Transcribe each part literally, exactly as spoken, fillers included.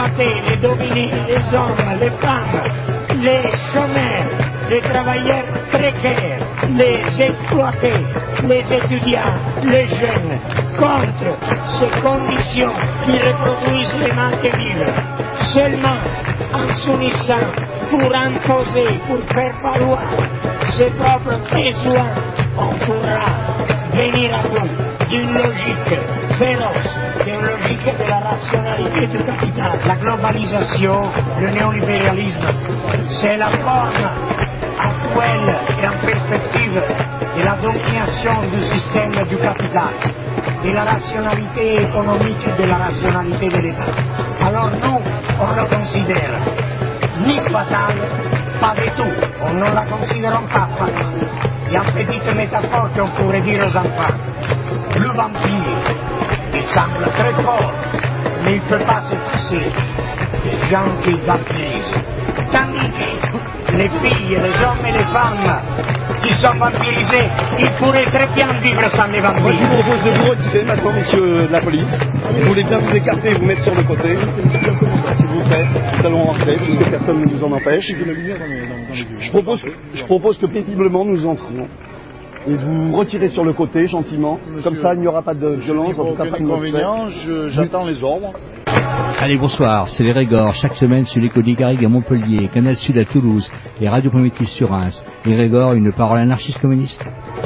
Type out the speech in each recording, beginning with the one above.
exploiter, les dominer, les hommes, les femmes, les chômeurs, les travailleurs précaires, les exploiter, les étudiants, les jeunes, contre ces conditions qui reproduisent les manques vivres. Seulement en s'unissant pour imposer, pour faire valoir ses propres besoins, on pourra venir à bout d'une logique féroce, d'une logique de la rationalité du capital. La globalisation, le néolibéralisme, c'est la forme actuelle et en perspective de la domination du système du capital, de la rationalité économique et de la rationalité de l'État. Alors nous, on le considère ni fatale, pas du tout. On ne la considère pas fatale. Il y a une petite métaphore qu'on pourrait dire aux enfants. Le vampire, il semble très fort, mais il ne peut pas se passer des gens qui vampirisent. Tandis que les filles, les hommes et les femmes qui sont vampirisés, ils pourraient très bien vivre sans les vampires. Moi, je vous propose de vous retirer maintenant, messieurs de la police. Vous voulez bien vous écarter et vous mettre sur le côté. S'il vous plaît, nous allons rentrer, puisque personne ne nous en empêche. Je propose, je propose que paisiblement nous entrions. Et vous retirez sur le côté, gentiment. Monsieur, comme ça, il n'y aura pas de violence, en tout cas pas de inconvénient. J'attends les ordres. Allez, bonsoir, c'est les Régors, chaque semaine sur l'écho des Garrigues à Montpellier, Canal Sud à Toulouse et Radio Primitive sur Reims. Les Régors, une parole anarchiste communiste.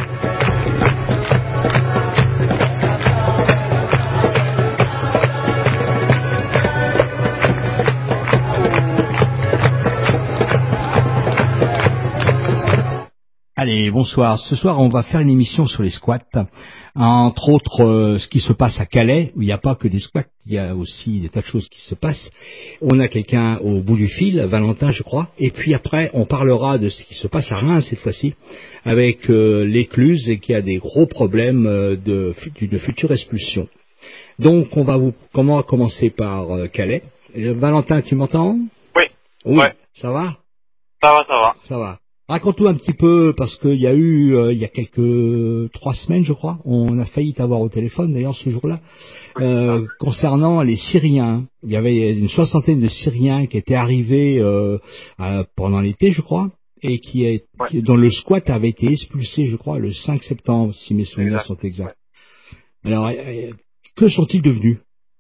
Allez, bonsoir. Ce soir, on va faire une émission sur les squats. Entre autres, euh, ce qui se passe à Calais, où il n'y a pas que des squats, il y a aussi des tas de choses qui se passent. On a quelqu'un au bout du fil, Valentin, je crois. Et puis après, on parlera de ce qui se passe à Reims, cette fois-ci, avec euh, l'Écluse, et qui a des gros problèmes euh, de, d'une future expulsion. Donc, on va vous comment commencer par euh, Calais. Euh, Valentin, tu m'entends? Oui. Oui. Ouais. Ça va? Ça va, ça va. Ça va. Raconte-nous un petit peu, parce qu'il y a eu, euh, il y a quelques trois semaines, je crois, on a failli t'avoir au téléphone, d'ailleurs, ce jour-là, euh, concernant les Syriens. Il y avait une soixantaine de Syriens qui étaient arrivés euh, euh, pendant l'été, je crois, et qui, est, ouais. qui dont le squat avait été expulsé, je crois, le cinq septembre, si mes souvenirs exact. sont exacts. Ouais. Alors, euh, que sont-ils devenus?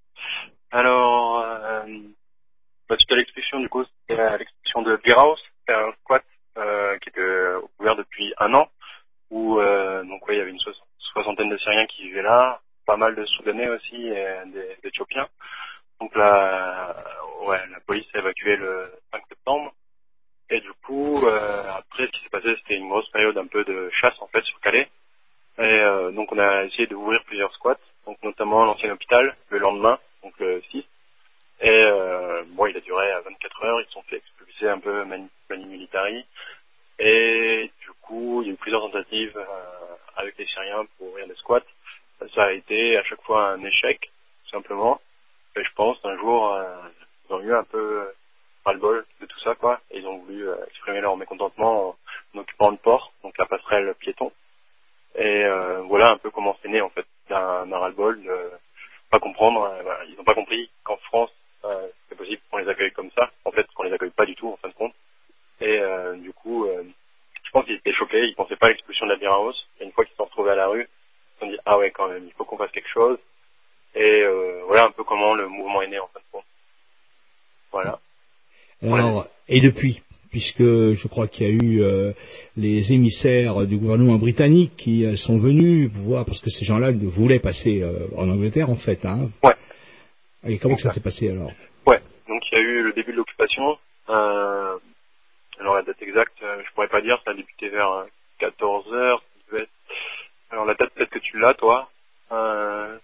Alors, euh, bah, suite à l'expulsion, du coup, c'était l'expulsion de Biraus, c'était un squat Euh, qui était ouvert depuis un an, où euh, donc ouais, il y avait une so- soixantaine de Syriens qui vivaient là, pas mal de Soudanais aussi et des, d'Éthiopiens. Donc là, ouais, la police a évacué le cinq septembre. Et du coup, euh, après, ce qui s'est passé, c'était une grosse période un peu de chasse en fait sur Calais. Et euh, donc on a essayé d'ouvrir plusieurs squats, donc notamment l'ancien hôpital le lendemain, donc le six. Et euh, bon, il a duré vingt-quatre heures, ils se sont fait expulser un peu mani, mani militari. Et du coup, il y a eu plusieurs tentatives euh, avec les Syriens pour ouvrir des squats. Ça a été à chaque fois un échec, tout simplement. Et je pense qu'un jour, euh, ils ont eu un peu ras-le-bol de tout ça, quoi. Et ils ont voulu euh, exprimer leur mécontentement en, en occupant le port, donc la passerelle piéton. Et euh, voilà un peu comment c'est né, en fait, d'un, d'un ras-le-bol, de pas comprendre. Euh, voilà, ils n'ont pas compris qu'en France, euh, c'est possible qu'on les accueille comme ça. En fait, qu'on les accueille pas du tout, en fin de compte. Et euh, du coup, euh, je pense qu'ils étaient choqués, ils pensaient pas à l'expulsion de la Biraus. Et une fois qu'ils se sont retrouvés à la rue, ils se sont dit, ah ouais, quand même, il faut qu'on fasse quelque chose. Et euh, voilà un peu comment le mouvement est né, en fin de compte. Voilà. Alors, et depuis, puisque je crois qu'il y a eu euh, les émissaires du gouvernement britannique qui euh, sont venus voir, parce que ces gens-là voulaient passer euh, en Angleterre, en fait. Hein. Ouais. Et comment que ça s'est passé, alors? Ouais, donc il y a eu le début de l'occupation. Euh, alors la date exacte, euh, je pourrais pas dire, ça a débuté vers quatorze heures. Alors la date, peut-être que tu l'as, toi. Euh,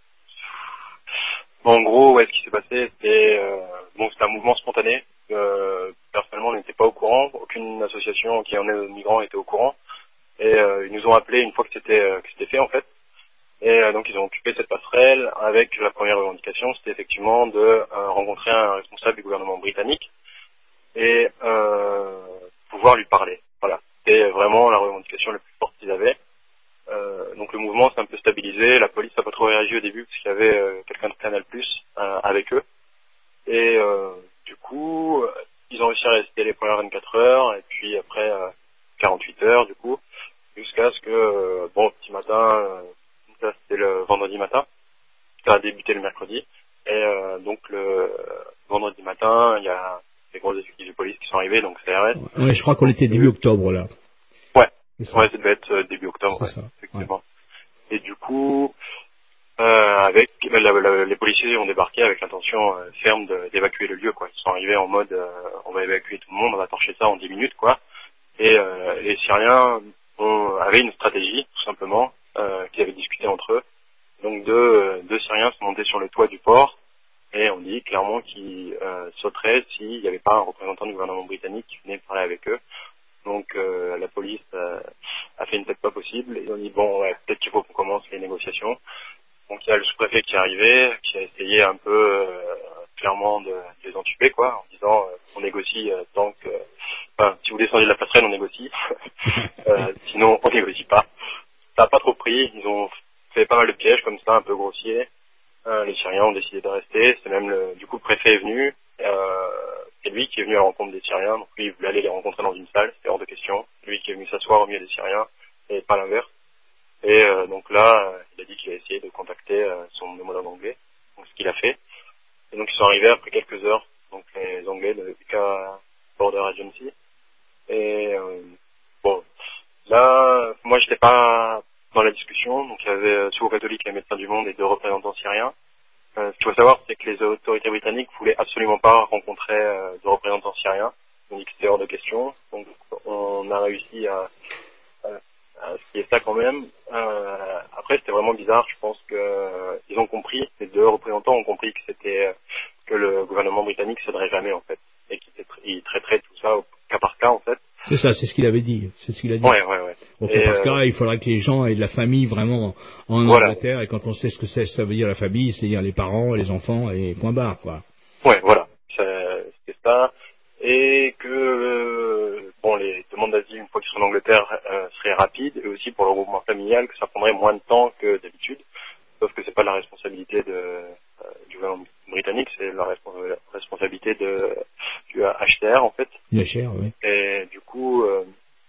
bon, en gros, ouais, ce qui s'est passé, c'était euh, bon, c'était un mouvement spontané. Euh, personnellement, on n'était pas au courant. Aucune association qui en est aux migrants était au courant. Et euh, ils nous ont appelés une fois que c'était euh, que c'était fait, en fait. Et euh, donc ils ont occupé cette passerelle avec la première revendication, c'était effectivement de euh, rencontrer un responsable du gouvernement britannique et euh, pouvoir lui parler. Voilà, c'était vraiment la revendication la plus forte qu'ils avaient. Euh, donc le mouvement s'est un peu stabilisé, la police n'a pas trop réagi au début parce qu'il y avait euh, quelqu'un de Canal Plus euh, avec eux. Et euh, heures, vingt-quatre heures, et puis après euh, quarante-huit heures du coup, jusqu'à ce que, euh, bon, petit matin, euh, ça c'était le vendredi matin, ça a débuté le mercredi, et euh, donc le vendredi matin, il y a des gros effectifs de police qui sont arrivés, donc C R S. Ouais, je crois qu'on était début octobre là. Ouais, ça. ouais, ça devait être euh, début octobre, ouais, ça. effectivement. Ouais. Et du coup, euh, avec la, la, la, les policiers ont débarqué avec l'intention euh, ferme de, d'évacuer le lieu, quoi. Ils sont arrivés en mode, euh, on va évacuer tout le monde, on va torcher ça en dix minutes, quoi. Et euh, les Syriens ont, avaient une stratégie, tout simplement, euh, qu'ils avaient discuté entre eux. Donc deux, deux Syriens sont montés sur le toit du port et on dit clairement qu'ils euh, sauteraient s'il n'y avait pas un représentant du gouvernement britannique qui venait parler avec eux. Donc euh, la police euh, a fait une tête pas possible et ils ont dit bon ouais, peut-être qu'il faut qu'on commence les négociations. Donc il y a le sous-préfet qui est arrivé, qui a essayé un peu euh, clairement de, de les entuber quoi, en disant euh, on négocie euh, tant que enfin si vous descendez de la passerelle on négocie, euh, sinon on négocie pas. Ça n'a pas trop pris, ils ont fait pas mal de pièges comme ça, un peu grossiers. Euh, les Syriens ont décidé de rester, c'est même le, du coup le préfet est venu, euh, c'est lui qui est venu à la rencontre des Syriens, donc lui il voulait aller les rencontrer dans une salle, c'était hors de question, lui qui est venu s'asseoir au milieu des Syriens, et pas l'inverse. Et euh, donc là, euh, il a dit qu'il a essayé de contacter euh, son homologue anglais, donc ce qu'il a fait. Et donc ils sont arrivés après quelques heures, donc les Anglais de U K Border Agency. Et euh, bon, là, moi j'étais pas dans la discussion, donc il y avait euh, Secours catholique, les médecins du monde et deux représentants syriens. Euh, ce qu'il faut savoir, c'est que les autorités britanniques voulaient absolument pas rencontrer euh, de représentants syriens. On dit que c'était hors de question, donc on a réussi à, à, à ce qui est ça quand même. Euh, après, c'était vraiment bizarre. Je pense que euh, ils ont compris, les deux représentants ont compris que c'était euh, que le gouvernement britannique céderait jamais en fait, et qu'il traiterait tout ça au cas par cas en fait. C'est ça, c'est ce qu'il avait dit. C'est ce qu'il a dit. Ouais, ouais, ouais. Au cas par cas, il faudra que les gens aient de la famille vraiment en voilà. Angleterre, et quand on sait ce que c'est, ça veut dire la famille, c'est-à-dire les parents, les enfants, et point barre, quoi. Ouais, voilà. C'est ça. Et que, euh, bon, les demandes d'asile, une fois qu'ils seront en Angleterre, euh, seraient rapides, et aussi pour le regroupement familial, que ça prendrait moins de temps que d'habitude. Sauf que c'est pas la responsabilité de, euh, du gouvernement britannique, c'est la respons- responsabilité de, du H C R, en fait. Du H C R, oui. Et du coup, euh,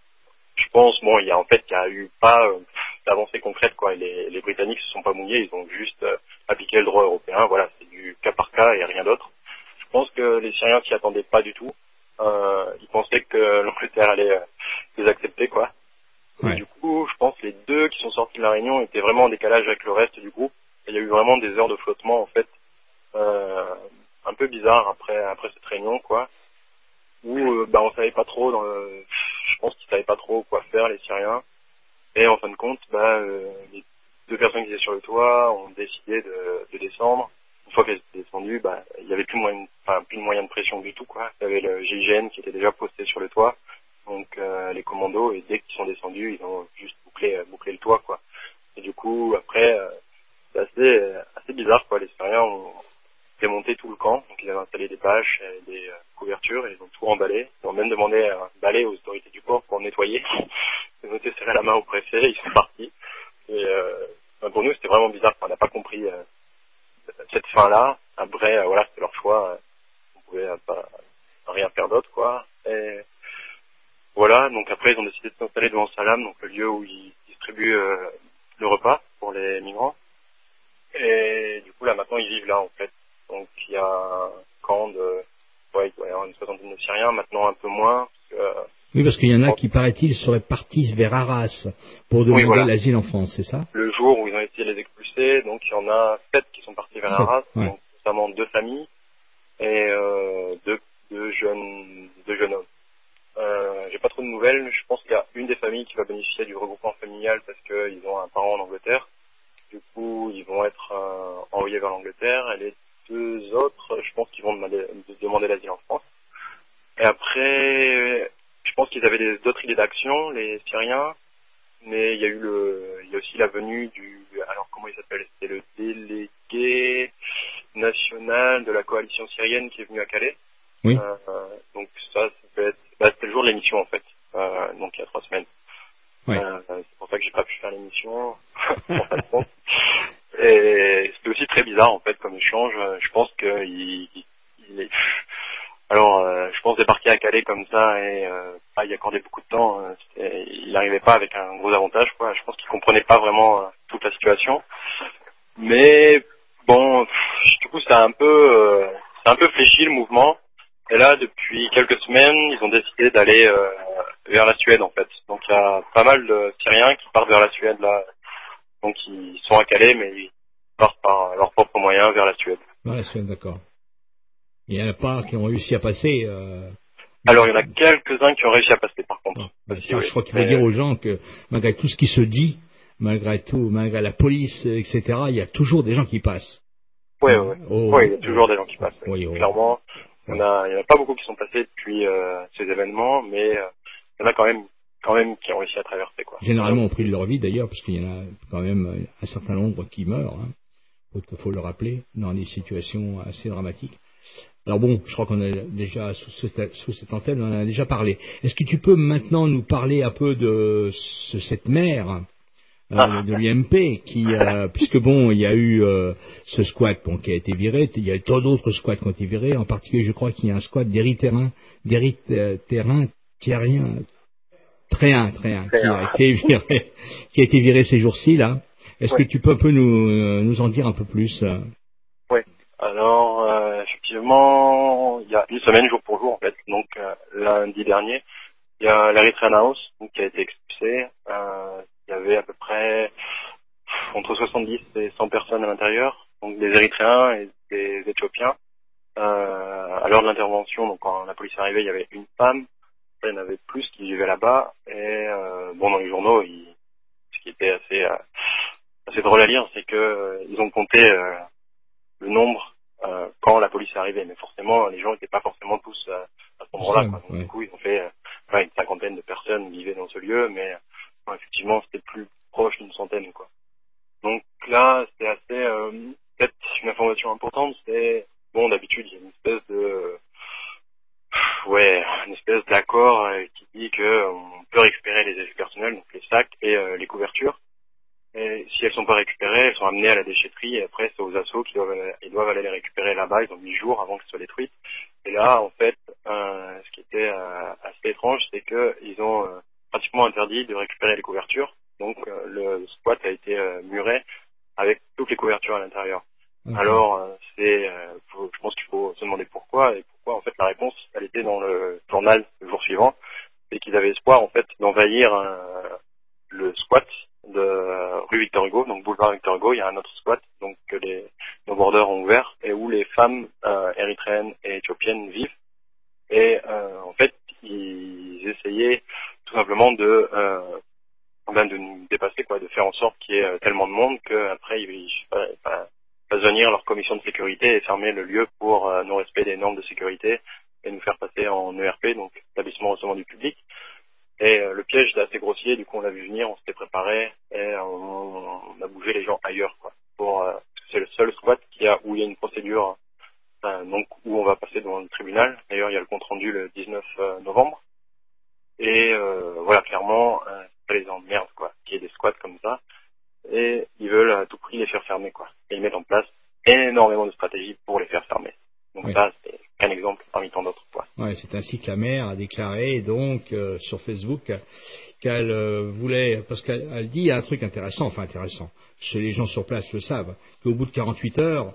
je pense, bon, il y a en fait, il y a eu pas euh, d'avancée concrète, quoi. Les, les Britanniques se sont pas mouillés, ils ont juste euh, appliqué le droit européen. Voilà, c'est du cas par cas et rien d'autre. Je pense que les Syriens s'y attendaient pas du tout. Euh, ils pensaient que l'Angleterre allait euh, les accepter, quoi. Ouais. Et du coup, je pense que les deux qui sont sortis de la réunion étaient vraiment en décalage avec le reste du groupe. Et il y a eu vraiment des heures de flottement, en fait, euh, un peu bizarre après après cette réunion, quoi. Où euh, bah on savait pas trop, dans le... je pense qu'ils savaient pas trop quoi faire les Syriens. Et en fin de compte, bah euh, les deux personnes qui étaient sur le toit ont décidé de, de descendre. Une fois qu'elles étaient descendues, bah il y avait plus moyen, enfin plus de moyen de pression du tout, quoi. Il y avait le G I G N qui était déjà posté sur le toit, donc euh, les commandos, et dès qu'ils sont descendus, ils ont juste bouclé bouclé le toit, quoi. Et du coup après euh, c'est assez assez bizarre, quoi. Les Syriens ont démonté tout le camp, donc ils avaient installé des bâches, et des euh, couvertures, et ils ont tout emballé. Ils ont même demandé un balai aux autorités du port pour nettoyer. Ils ont été serré la main au préfet, ils sont partis. Et euh, pour nous, c'était vraiment bizarre, on n'a pas compris euh, cette fin-là. Après, euh, voilà, c'était leur choix, euh, on pouvait euh, pas rien faire d'autre, quoi. Et voilà, donc après, ils ont décidé de s'installer devant Salam, donc le lieu où ils distribuent euh, le repas pour les migrants. Et du coup, là, maintenant, ils vivent là, en fait. Donc, il y a un camp de... Ouais, il doit y avoir une soixantaine de Syriens, maintenant un peu moins. Parce que, euh, oui, parce qu'il y en a qui, paraît-il, seraient partis vers Arras pour demander oui, voilà. l'asile en France, c'est ça? Le jour où ils ont essayé de les expulser, donc il y en a sept qui sont partis vers sept, Arras, ouais. donc notamment deux familles et euh, deux, deux, jeunes, deux jeunes hommes. Euh, j'ai pas trop de nouvelles, je pense qu'il y a une des familles qui va bénéficier du regroupement familial parce qu'ils ont un parent en Angleterre. Du coup, ils vont être euh, envoyés vers l'Angleterre, et les deux autres, je pense qu'ils vont demander, demander l'asile en France. Et après, je pense qu'ils avaient d'autres idées d'action, les Syriens, mais il y a eu le, il y a aussi la venue du, alors comment il s'appelle, c'était le délégué national de la coalition syrienne qui est venu à Calais. Oui. Euh, donc ça, ça peut être, bah, c'était le jour de l'émission en fait, euh, donc il y a trois semaines. Oui. Euh, c'est pour ça que j'ai pas pu faire l'émission, en fin de compte. Et c'était aussi très bizarre en fait comme échange. Je pense qu'il il, il est, Alors, euh, je pense débarquer à Calais comme ça et euh, pas y accorder beaucoup de temps, euh, il n'arrivait pas avec un gros avantage, quoi. Je pense qu'il comprenait pas vraiment euh, toute la situation. Mais bon, pff, du coup, c'est un peu, euh, c'est un peu fléchi le mouvement. Et là, depuis quelques semaines, ils ont décidé d'aller euh, vers la Suède, en fait. Donc, il y a pas mal de Syriens qui partent vers la Suède là. Donc, ils sont à Calais, mais ils partent par leurs propres moyens vers la Suède. Vers la Suède, d'accord. Il y en a pas qui ont réussi à passer. Euh... Alors, il y en a quelques-uns qui ont réussi à passer, par contre. Non, Aussi, ça, oui. je crois qu'il faut Mais... dire aux gens que, malgré tout ce qui se dit, malgré tout, malgré la police, et cetera, il y a toujours des gens qui passent. Oui, oui. Oh, oui, il y a toujours oh, des gens qui passent. oui, oh, Clairement, oh. on a, il n'y en a pas beaucoup qui sont passés depuis euh, ces événements, mais euh, il y en a quand même, quand même qui ont réussi à traverser, quoi. Généralement, au prix de leur vie, d'ailleurs, parce qu'il y en a quand même un certain nombre qui meurent. Hein. Il faut le rappeler, dans des situations assez dramatiques. Alors bon, je crois qu'on a déjà, sous cette, sous cette antenne, on en a déjà parlé. Est-ce que tu peux maintenant nous parler un peu de ce, cette maire euh, ah. de l'U M P, qui, euh, puisque bon, il y a eu euh, ce squat bon, qui a été viré, il y a eu tant d'autres squats qui ont été virés, en particulier je crois qu'il y a un squat d'Érythréens, d'Érythréens, Thierrien, Tréen, Tréen, qui a été viré, qui a été viré ces jours-ci, là. Est-ce oui. que tu peux un peu nous, euh, nous en dire un peu plus euh... Oui. Alors, euh, effectivement, il y a une semaine, jour pour jour, en fait. Donc, euh, lundi dernier, il y a l'Erythrean House donc, qui a été expulsé. Euh, il y avait à peu près pff, entre soixante-dix et cent personnes à l'intérieur, donc des Érythréens et des Éthiopiens. Euh, à l'heure de l'intervention, donc quand la police est arrivée, il y avait une femme. Il y en avait plus qui vivaient là-bas. Et euh, bon, dans les journaux, il, ce qui était assez... Euh, C'est drôle à lire, c'est que euh, ils ont compté euh, le nombre euh, quand la police est arrivée, mais forcément les gens n'étaient pas forcément tous euh, à cet endroit-là. Quoi. Donc, ouais. Du coup, ils ont fait euh, enfin, une cinquantaine de personnes vivaient dans ce lieu, mais euh, effectivement c'était plus proche d'une centaine, quoi. Donc là, c'est assez euh, peut-être une information importante, c'est bon d'habitude il y a une espèce de euh, ouais une espèce d'accord euh, qui dit que on peut récupérer les effets personnels, donc les sacs et euh, les couvertures. Et si elles sont pas récupérées, elles sont amenées à la déchetterie et après c'est aux assos qui doivent, ils doivent aller les récupérer là-bas. Ils ont huit jours avant qu'elles soient détruites. Et là, en fait, euh, ce qui était euh, assez étrange, c'est que ils ont euh, pratiquement interdit de récupérer les couvertures. Donc euh, le squat a été euh, muré avec toutes les couvertures à l'intérieur. Okay. Alors euh, c'est, euh, faut, je pense qu'il faut se demander pourquoi et pourquoi en fait la réponse, elle était dans le journal le jour suivant, c'est qu'ils avaient espoir en fait d'envahir euh, le squat de rue Victor Hugo, donc boulevard Victor Hugo, il y a un autre squat donc que les nos bordeurs ont ouvert et où les femmes euh, érythréennes et éthiopiennes vivent. Et euh, en fait, ils essayaient tout simplement de euh, ben de nous dépasser, quoi, de faire en sorte qu'il y ait tellement de monde qu'après ils fassent venir leur commission de sécurité et fermer le lieu pour euh, non-respect des normes de sécurité et nous faire passer en E R P, donc établissement recevant du public. Et euh, le piège était assez grossier, du coup on l'a vu venir, on s'était préparé et on, on a bougé les gens ailleurs, quoi. Pour euh, c'est le seul squat qui a où il y a une procédure euh, donc où on va passer devant le tribunal. D'ailleurs il y a le compte rendu le dix-neuf novembre. Et euh, voilà, clairement euh, ça les emmerde, quoi, qu'il y ait des squats comme ça. Et ils veulent à tout prix les faire fermer, quoi. Et ils mettent en place énormément de stratégies pour les faire fermer. Donc oui. Ça, c'est un exemple parmi tant d'autres, quoi. Ouais, c'est ainsi que la maire a déclaré donc euh, sur Facebook qu'elle euh, voulait, parce qu'elle elle dit il y a un truc intéressant, enfin intéressant, chez les gens sur place le savent, qu'au bout de quarante-huit heures,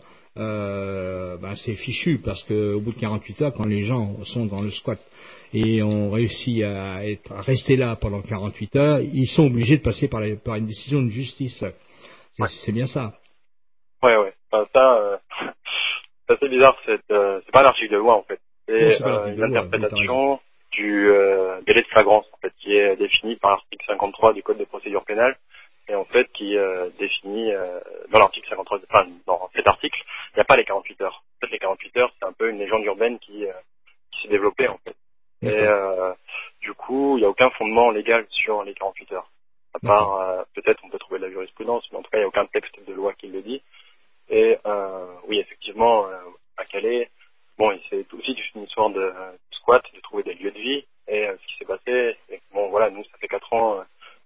euh, ben c'est fichu, parce qu'au bout de quarante-huit heures, quand les gens sont dans le squat et ont réussi à, être, à rester là pendant quarante-huit heures, ils sont obligés de passer par, les, par une décision de justice. C'est, ouais. c'est bien ça. Ouais, ouais. Enfin, ça, euh, c'est assez bizarre. C'est, euh, c'est pas un article de loi en fait. C'est, non, c'est euh, une interprétation du euh, délai de flagrance en fait, qui est défini par l'article cinquante-trois du Code de procédure pénale et en fait qui euh, définit euh, dans l'article cinquante-trois, enfin dans cet article, il n'y a pas les quarante-huit heures. En fait, les quarante-huit heures, c'est un peu une légende urbaine qui, euh, qui s'est développée en fait. Et euh, du coup, il n'y a aucun fondement légal sur les quarante-huit heures. À part, euh, peut-être on peut trouver de la jurisprudence, mais en tout cas, il n'y a aucun texte de loi qui le dit. Et euh, oui, effectivement, euh, à Calais, bon, c'est aussi une histoire de, de squat, de trouver des lieux de vie. Et euh, ce qui s'est passé, c'est que, bon, voilà, nous, ça fait quatre ans euh,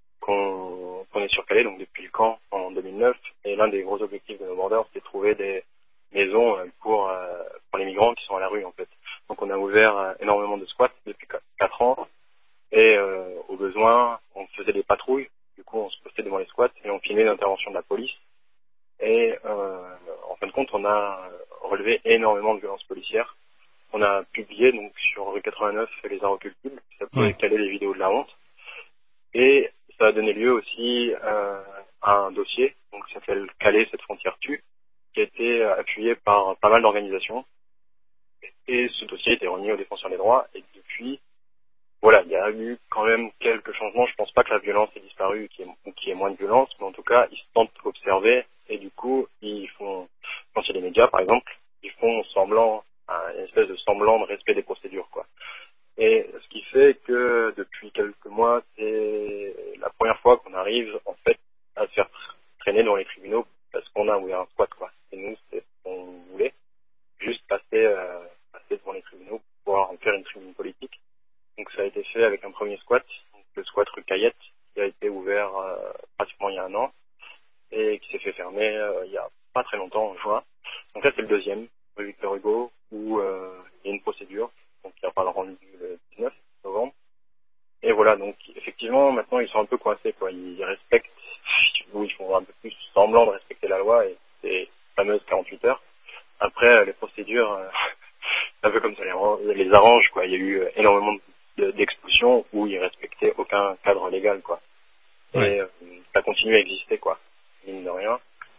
qu'on, qu'on est sur Calais, donc depuis le camp en deux mille neuf. Et l'un des gros objectifs de nos borders, c'est de trouver des maisons pour, euh, pour les migrants qui sont à la rue, en fait. Donc on a ouvert faisait des patrouilles. Du coup, on se postait devant les squats et on filmait l'intervention de la police. Et euh, en fin de compte, on a relevé énormément de violences policières. On a publié donc sur rue quatre-vingt-neuf les inrecuptibles, qui s'appelait Ouais. Calais les vidéos de la honte. Et ça a donné lieu aussi euh, à un dossier, donc ça s'appelle Calais cette frontière tue, qui a été appuyé par pas mal d'organisations. Et ce dossier a été remis aux défenseurs des droits. Et depuis, voilà, il y a eu quand même quelques changements. Je pense pas que la violence ait disparu ou qu'il y ait, ou qu'il y ait moins de violence, mais en tout cas, ils se tentent d'observer. Et du coup, ils font, quand il y a des médias par exemple, ils font semblant, une espèce de semblant de respect des procédures, quoi. Et ce qui fait que depuis quelques mois, c'est la première fois qu'on arrive en fait à se faire traîner dans les tribunaux parce qu'on a ouvert un squat, quoi. Et nous, c'est ce qu'on voulait, juste passer, euh, passer devant les tribunaux pour pouvoir en faire une tribune politique. Donc ça a été fait avec un premier squat, donc le squat rue Cayette, qui a été ouvert euh, pratiquement il y a un an et qui s'est fait fermer euh, il y a pas très longtemps, en juin. Donc là, c'est le deuxième, rue Victor Hugo, où euh, il y a une procédure. Donc il n'y a pas le rendu le dix-neuf novembre. Et voilà, donc effectivement, maintenant ils sont un peu coincés, quoi. Ils respectent, ou ils font un peu plus semblant de respecter la loi et ces fameuses quarante-huit heures. Après, les procédures, euh, c'est un peu comme ça les, les arrange, quoi. Il y a eu énormément de, d'expulsions où ils respectaient aucun cadre légal, quoi. Ouais. Et euh, ça continue à exister, quoi, mine de rien.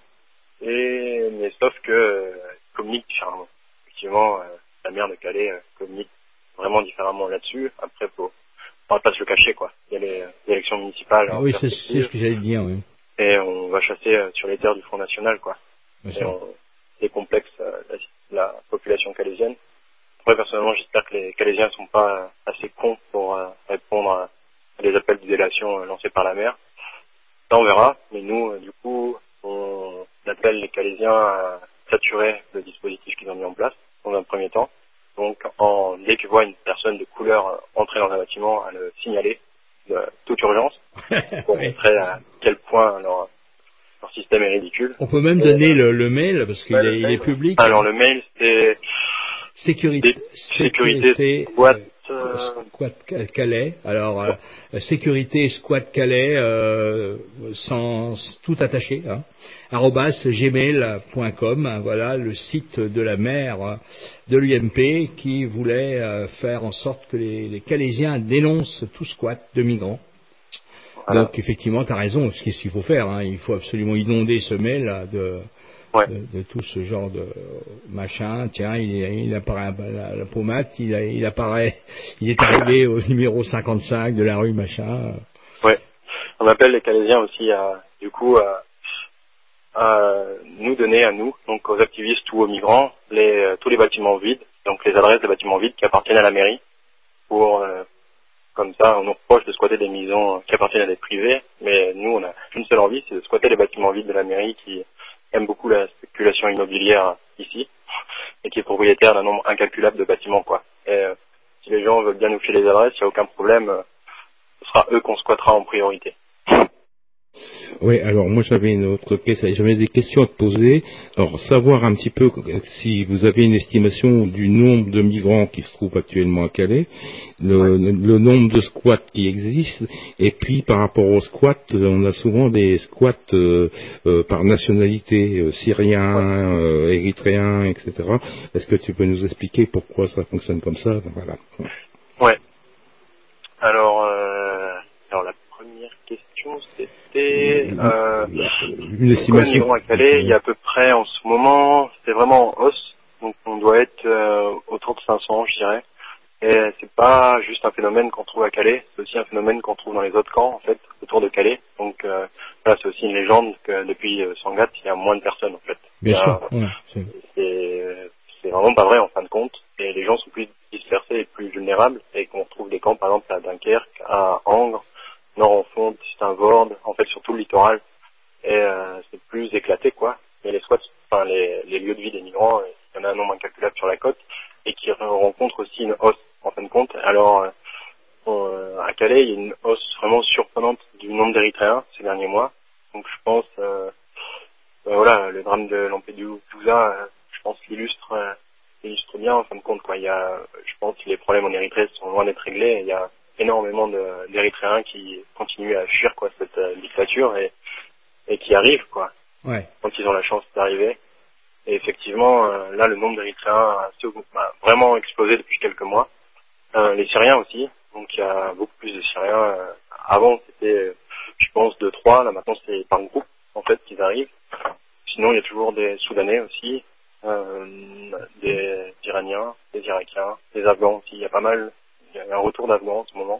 Et mais sauf que euh, communique différemment. Effectivement, euh, la maire de Calais euh, communique vraiment différemment là-dessus. Après, faut, on va pas se le cacher, quoi. Il y a les, les élections municipales Ah en oui, c'est, c'est perspective, ce que j'allais dire, oui. et on va chasser euh, sur les terres du Front National, quoi. Bien Et sûr. on décomplexe euh, la, la population calaisienne. Après, personnellement, j'espère que les Calaisiens sont pas euh, assez cons pour euh, répondre à, à des appels de délation euh, lancés par la maire. Ça, on verra. Mais nous, euh, du coup, on appelle les Calaisiens à saturer le dispositif qu'ils ont mis en place, dans un premier temps. Donc, en, dès qu'ils voient une personne de couleur euh, entrer dans un bâtiment, à le signaler de toute urgence, pour Oui. montrer à quel point leur, leur système est ridicule. On peut même Et, donner euh, le, le mail parce qu'il ouais, le est, il mail. est public. Alors, le mail, c'est Sécurité, sécurité sécurité squat, euh, euh, squat Calais. Alors euh, sécurité squat Calais euh, sans tout attaché. Hein, arobase gmail point com. Hein, voilà le site de la maire de l'U M P qui voulait euh, faire en sorte que les, les Calaisiens dénoncent tout squat de migrants. voilà. Donc effectivement, tu as raison. Ce qu'il faut faire, hein, il faut absolument inonder ce mail là, de Ouais. De, de tout ce genre de machin. Tiens, il, il apparaît la, la pommade, il, il apparaît, il est arrivé au numéro cinquante-cinq de la rue machin. Ouais. On appelle les Calaisiens aussi à, du coup, à, à nous donner à nous, donc aux activistes ou aux migrants, les, tous les bâtiments vides, donc les adresses des bâtiments vides qui appartiennent à la mairie, pour, euh, comme ça, on nous reproche de squatter des maisons qui appartiennent à des privés, mais nous, on a une seule envie, c'est de squatter les bâtiments vides de la mairie qui aime beaucoup la spéculation immobilière ici, et qui est propriétaire d'un nombre incalculable de bâtiments, quoi. Et euh, si les gens veulent bien nous filer les adresses, il n'y a aucun problème, euh, ce sera eux qu'on squattera en priorité. Oui, alors moi j'avais une autre question, j'avais des questions à te poser. Alors savoir un petit peu si vous avez une estimation du nombre de migrants qui se trouvent actuellement à Calais, le, Ouais. le, le nombre de squats qui existent, et puis par rapport aux squats, on a souvent des squats euh, euh, par nationalité, euh, syriens, Ouais. euh, érythréens, et cetera. Est-ce que tu peux nous expliquer pourquoi ça fonctionne comme ça? Voilà. Ouais. Alors, euh, alors la première question, c'était euh, Une le combien de estimation. migrants à Calais. Il y a à peu près en ce moment, c'est vraiment en hausse, donc on doit être euh, autour de cinq cents, je dirais. Et c'est pas juste un phénomène qu'on trouve à Calais, c'est aussi un phénomène qu'on trouve dans les autres camps, en fait, autour de Calais. Donc euh, là, c'est aussi une légende que depuis euh, Sangatte, il y a moins de personnes, en fait. Bien Il y a- sûr. Ouais, c'est... c'est c'est vraiment pas vrai en fin de compte, et les gens sont plus dispersés et plus vulnérables, et qu'on retrouve des camps par exemple à Dunkerque, à Angres, Nord-en-Fonte, Saint-Vorde, en fait surtout le littoral, et euh, c'est plus éclaté, quoi. Mais les squats, enfin les, les lieux de vie des migrants, euh, il y en a un nombre incalculable sur la côte, et qui rencontrent aussi une hausse en fin de compte. Alors euh, on- à Calais, il y a une hausse vraiment surprenante du nombre d'Érythréens ces derniers mois, donc je pense euh, ben voilà, le drame de Lampedusa, euh, je pense l'illustre euh, illustre bien en fin de compte, quoi. Il y a, je pense que les problèmes en Érythrée sont loin d'être réglés. Il y a énormément de, d'Érythréens qui continuent à fuir quoi cette euh, dictature et, et qui arrivent quoi. Ouais. Quand ils ont la chance d'arriver. Et effectivement, euh, là, le nombre d'Érythréens a, a vraiment explosé depuis quelques mois. Euh, les Syriens aussi. Donc il y a beaucoup plus de Syriens. Euh, avant, c'était, je pense, deux, trois. Là, maintenant, c'est par groupe en fait qu'ils arrivent. Sinon, il y a toujours des Soudanais aussi. Euh, des Iraniens, des Irakiens, des Afghans aussi, il y a pas mal, il y a un retour d'Afghans en ce moment.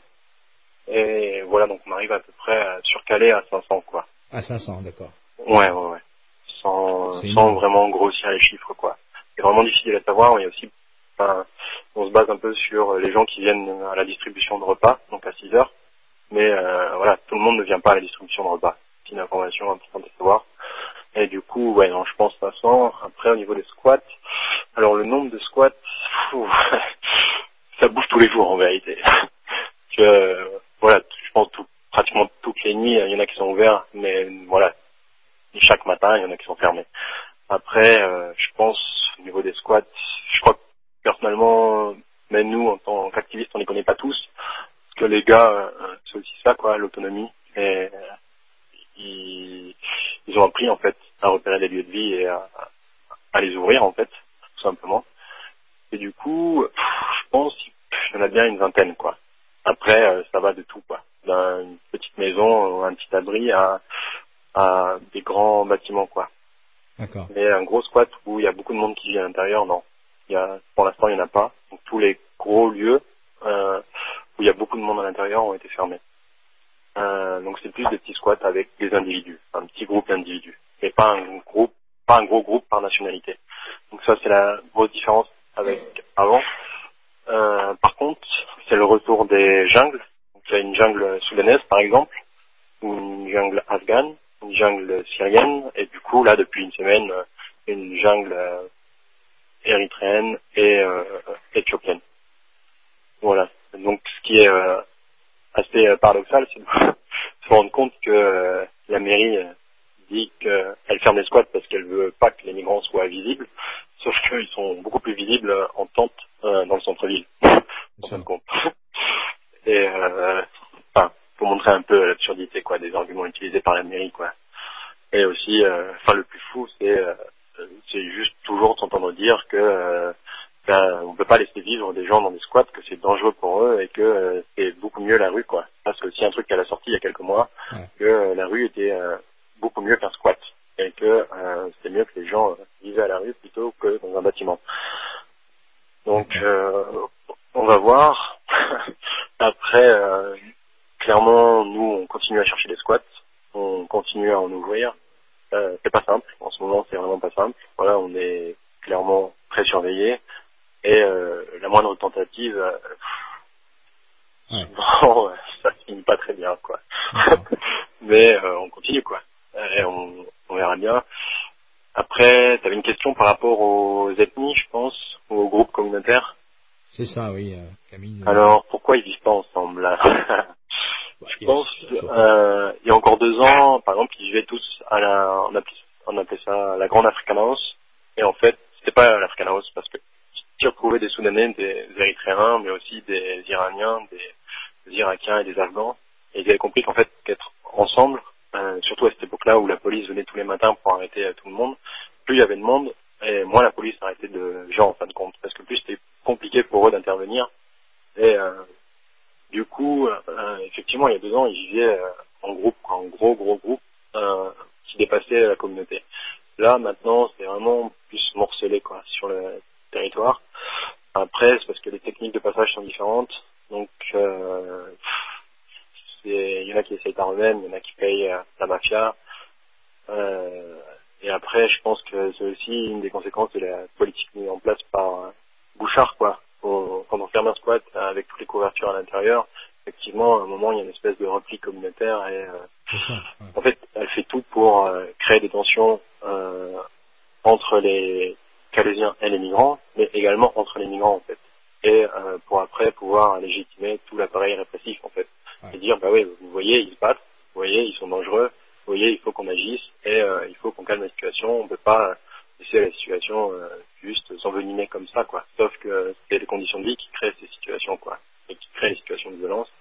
Et voilà, donc on arrive à peu près à surcaler à cinq cents, quoi. À cinq cents, d'accord. Ouais, ouais, ouais. Sans, sans vraiment grossir les chiffres, quoi. C'est vraiment difficile à savoir, il y a aussi, enfin, on se base un peu sur les gens qui viennent à la distribution de repas, donc à six heures. Mais euh, voilà, tout le monde ne vient pas à la distribution de repas. C'est une information importante à savoir. Et du coup, ouais, non, je pense cinq cents. Après, au niveau des squats, alors le nombre de squats, pfff, ça bouge tous les jours en vérité. que, euh, voilà, je pense tout, pratiquement toutes les nuits, il y en a qui sont ouverts, mais voilà, chaque matin, il y en a qui sont fermés. Après, euh, je pense au niveau des squats, je crois que personnellement, même nous, en tant qu'activistes, on les connaît pas tous, parce que les gars, euh, c'est aussi ça, quoi, l'autonomie. Et euh, ils, ils ont appris en fait à repérer des lieux de vie et à, à les ouvrir en fait, tout simplement. Et du coup, pff, je pense qu'il y en a bien une vingtaine quoi. Après, euh, ça va de tout quoi, d'une petite maison ou un petit abri à, à des grands bâtiments quoi. D'accord. Mais un gros squat où il y a beaucoup de monde qui vit à l'intérieur, non. Il y a, pour l'instant, il n'y en a pas. Donc tous les gros lieux euh, où il y a beaucoup de monde à l'intérieur ont été fermés. Euh, donc c'est plus des petits squats avec des individus, un petit groupe d'individus, et pas un groupe, pas un gros groupe par nationalité. Donc ça c'est la grosse différence avec avant. Euh, par contre, c'est le retour des jungles. Donc il y a une jungle soudanaise par exemple, une jungle afghane, une jungle syrienne, et du coup là depuis une semaine une jungle euh, érythréenne et euh, éthiopienne. Voilà. Donc ce qui est euh, assez euh, paradoxal, c'est de se rendre compte que euh, la mairie euh, dit qu'elle ferme les squats parce qu'elle veut pas que les migrants soient visibles, sauf qu'ils sont beaucoup plus visibles en tente euh, dans le centre-ville, en fin de compte. Et euh, enfin, pour montrer un peu l'absurdité quoi des arguments utilisés par la mairie quoi. Et aussi, euh, enfin le plus fou, c'est euh, c'est juste toujours s'entendre dire que euh, ben, on peut pas laisser vivre des gens dans des squats, que c'est dangereux pour eux et que euh, c'est beaucoup mieux la rue quoi. Ça c'est aussi un truc qu'elle a sorti il y a quelques mois, ouais. que euh, la rue était euh, beaucoup mieux qu'un squat et que euh, c'était mieux que les gens euh, vivaient à la rue plutôt que dans un bâtiment. Donc euh, on va voir. Après, euh, clairement, nous on continue à chercher des squats, on continue à en ouvrir. Euh, c'est pas simple. En ce moment, c'est vraiment pas simple. Voilà, on est clairement très surveillé. Et euh, la moindre tentative, euh, ouais. souvent, ça finit pas très bien, quoi. Mais euh, on continue, quoi. Et on, on verra bien. Après, tu avais une question par rapport aux ethnies, je pense, ou aux groupes communautaires. C'est ça, oui, euh, Camille. Alors, pourquoi ils vivent pas ensemble là? Je pense, euh, il y a encore deux ans, par exemple, ils vivaient tous à la, on appelait, on appelait ça la Grande Afrikanos. Et en fait, c'était pas l'Afrikanos parce que tu retrouvais des Soudanais, des Érythréens, mais aussi des Iraniens, des, des Irakiens et des Afghans. Et ils avaient compris qu'en fait, qu'être ensemble, euh, surtout à cette époque-là où la police venait tous les matins pour arrêter euh, tout le monde, plus il y avait de monde, et moins la police arrêtait de gens en fin de compte, parce que plus c'était compliqué pour eux d'intervenir. Et euh, du coup, euh, effectivement, il y a deux ans, ils vivaient euh, en groupe, en gros, gros groupe, euh, qui dépassait la communauté. Là, maintenant, c'est vraiment plus morcelé, quoi, sur le territoire. Après, c'est parce que les techniques de passage sont différentes. Donc, euh, il y en a qui essayent par eux-mêmes, il y en a qui payent euh, la mafia. Euh, et après, je pense que c'est aussi une des conséquences de la politique mise en place par euh, Bouchard, quoi. On, quand on ferme un squat avec toutes les couvertures à l'intérieur, effectivement, à un moment, il y a une espèce de repli communautaire et euh, ça, ouais. En fait, elle fait tout pour euh, créer des tensions euh, entre les Calaisiens et les migrants, mais également entre les migrants, en fait. Et euh, pour après pouvoir légitimer tout l'appareil répressif, en fait. Ouais. Et dire, bah oui, vous voyez, ils se battent, vous voyez, ils sont dangereux, vous voyez, il faut qu'on agisse et euh, il faut qu'on calme la situation, on ne peut pas laisser la situation euh, juste s'envenimer comme ça, quoi. Sauf que c'est les conditions de vie qui créent ces situations, quoi, et qui créent les situations de violence.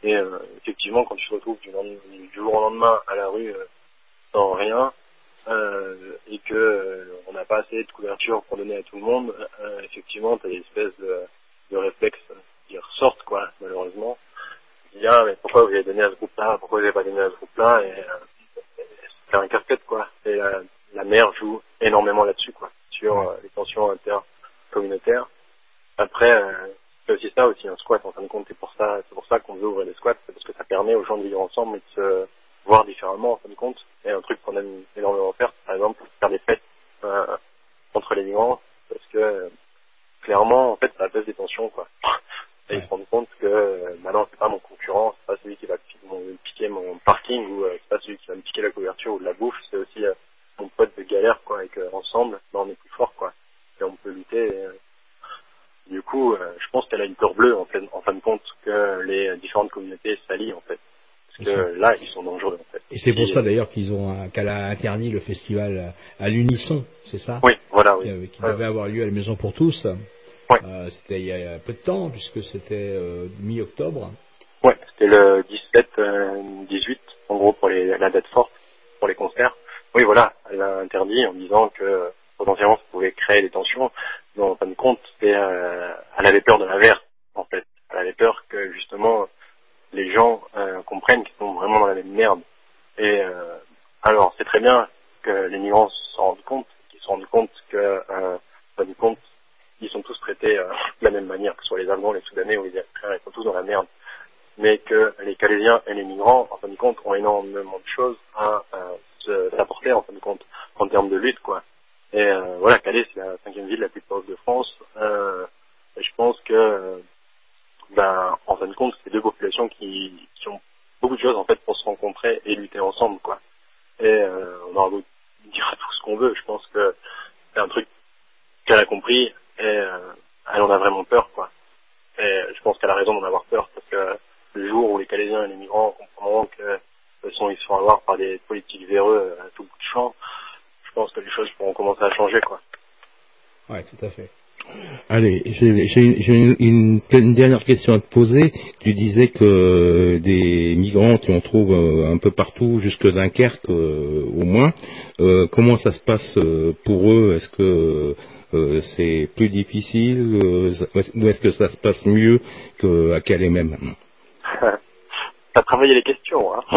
Et euh, effectivement, quand tu te retrouves du, du jour au lendemain à la rue euh, sans rien, euh, et que euh, on n'a pas assez de couverture pour donner à tout le monde, euh, effectivement, tu as des espèces de, de réflexes qui ressortent, quoi, malheureusement. Tu dis, ah, mais pourquoi vous avez donné à ce groupe-là, pourquoi vous n'avez pas donné à ce groupe-là, et euh, c'est un casse-tête, quoi. Et la, la mère joue énormément là-dessus, quoi, sur euh, les tensions intercommunautaires. Après, euh, c'est aussi ça, aussi un squat, en fin de compte, c'est pour ça, c'est pour ça qu'on veut ouvrir des squats, c'est parce que ça permet aux gens de vivre ensemble et de se voir différemment, en fin de compte. Et un truc qu'on aime énormément faire, par exemple, faire des fêtes euh, entre les migrants, parce que euh, clairement, en fait, ça apaise des tensions, quoi. Et ils se rendent compte que euh, maintenant, c'est pas mon concurrent, c'est pas celui qui va me piquer mon parking, ou euh, c'est pas celui qui va me piquer la couverture ou de la bouffe, c'est aussi euh, mon pote de galère, quoi, et qu'ensemble, ben, on est plus fort, quoi. Et on peut lutter. Et, euh, du coup, euh, je pense qu'elle a une peur bleue, en, fait, en fin de compte, que les différentes communautés s'allient, en fait. Parce que là, ils sont dangereux, en fait. Et c'est pour et, ça, d'ailleurs, qu'ils ont, qu'elle a interdit le festival à, à l'unisson, c'est ça? Oui, voilà, oui. Qui, qui devait avoir lieu à la Maison pour tous. Ouais. Euh, c'était il y a peu de temps, puisque c'était euh, mi-octobre. Ouais, c'était le dix-sept dix-huit, en gros, pour les, la date forte, pour les concerts. Oui, voilà, elle a interdit en disant que potentiellement ça pouvait créer des tensions, mais en fin de compte, c'était, euh, elle avait peur de l'inverse, en fait. Elle avait peur que, justement, les gens euh, comprennent qu'ils sont vraiment dans la même merde. Et euh, alors, c'est très bien que les migrants se rendent compte, qu'ils se rendent compte que, euh, en fin de compte, ils sont tous traités euh, de la même manière, que ce soit les Afghans, les Soudanais ou les Érythréens, ils sont tous dans la merde. Mais que les Calaisiens et les migrants, en fin de compte, ont énormément de choses à euh, se, s'apporter, en fin de compte, en termes de lutte, quoi. Et euh, voilà, Calais, c'est la cinquième ville la plus pauvre de France. Euh, et je pense que, ben, en fin de compte, c'est deux populations qui, qui ont beaucoup de choses, en fait, pour se rencontrer et lutter ensemble, quoi. Et euh, on aura beau dire tout ce qu'on veut, je pense que c'est un truc qu'elle a compris et euh, elle en a vraiment peur, quoi. Et je pense qu'elle a raison d'en avoir peur, parce que le jour où les Calaisiens et les migrants comprendront que de toute façon ils se font avoir par des politiques véreux à tout bout de champ, je pense que les choses pourront commencer à changer, quoi. Ouais, tout à fait. Allez, j'ai, j'ai, j'ai une, une, une dernière question à te poser. Tu disais que des migrants, tu en trouves un peu partout, jusque Dunkerque euh, au moins. Euh, comment ça se passe pour eux? Est-ce que euh, c'est plus difficile euh, ou est-ce que ça se passe mieux qu'à Calais même? T'as travaillé les questions, hein.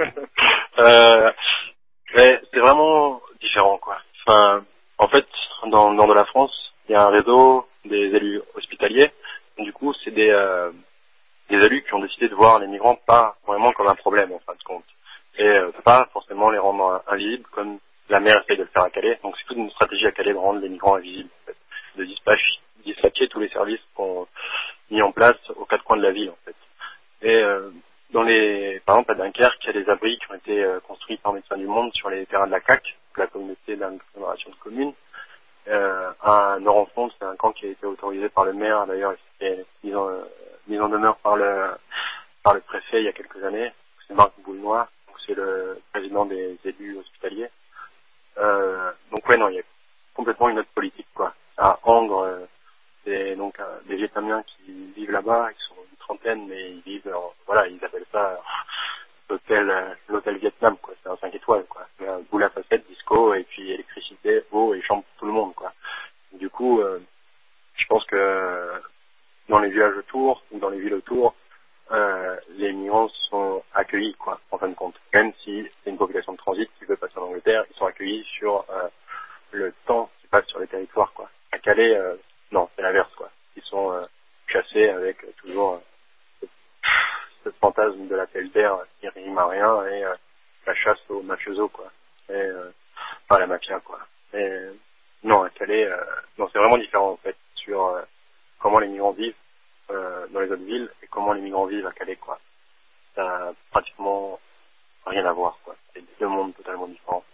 euh, mais c'est vraiment différent, quoi. Enfin, en fait, dans le nord de la France, il y a un réseau des élus hospitaliers. Du coup, c'est des, euh, des élus qui ont décidé de voir les migrants pas vraiment comme un problème, en fin de compte. Et euh, pas forcément les rendre invisibles, comme la maire essaye de le faire à Calais. Donc c'est toute une stratégie à Calais de rendre les migrants invisibles, en fait. De dispatcher, dispatcher tous les services qu'on mis en place aux quatre coins de la ville, en fait. Et euh, dans les, par exemple à Dunkerque, il y a des abris qui ont été euh, construits par Médecins du Monde sur les terrains de la C A C, la communauté d'agglomération de communes. Euh, à Nord-en-Fonte, c'est un camp qui a été autorisé par le maire, d'ailleurs, il s'est mis en, euh, mis en demeure par le, par le préfet il y a quelques années. C'est Marc Boulnois, donc c'est le président des élus hospitaliers. Euh, donc ouais, non, il y a complètement une autre politique, quoi. À Angres, euh, c'est donc euh, des Vietnamiens qui vivent là-bas, ils sont une trentaine, mais ils vivent, euh, voilà, ils appellent ça euh, l'hôtel, euh, l'hôtel Vietnam, quoi. C'est un cinq étoiles, quoi. C'est un boule à facettes, disco, et puis électricité, eau et chambre pour tout le monde, quoi. Du coup, euh, je pense que dans les villages autour ou dans les villes autour, euh, les migrants sont accueillis, quoi, en fin de compte. Même si c'est une population de transit qui veut passer en Angleterre, ils sont accueillis sur euh, le temps qui passe sur les territoires, quoi. À Calais, euh, non, c'est l'inverse, quoi. Ils sont euh, chassés avec euh, toujours euh, ce fantasme de la pelle d'air qui rime à rien et euh, la chasse aux mafiosos, quoi. Et euh, enfin la mafia, quoi. Et non, à Calais, euh, non, c'est vraiment différent, en fait, sur euh, comment les migrants vivent euh, dans les autres villes et comment les migrants vivent à Calais, quoi. Ça n'a pratiquement rien à voir, quoi. C'est deux mondes totalement différents.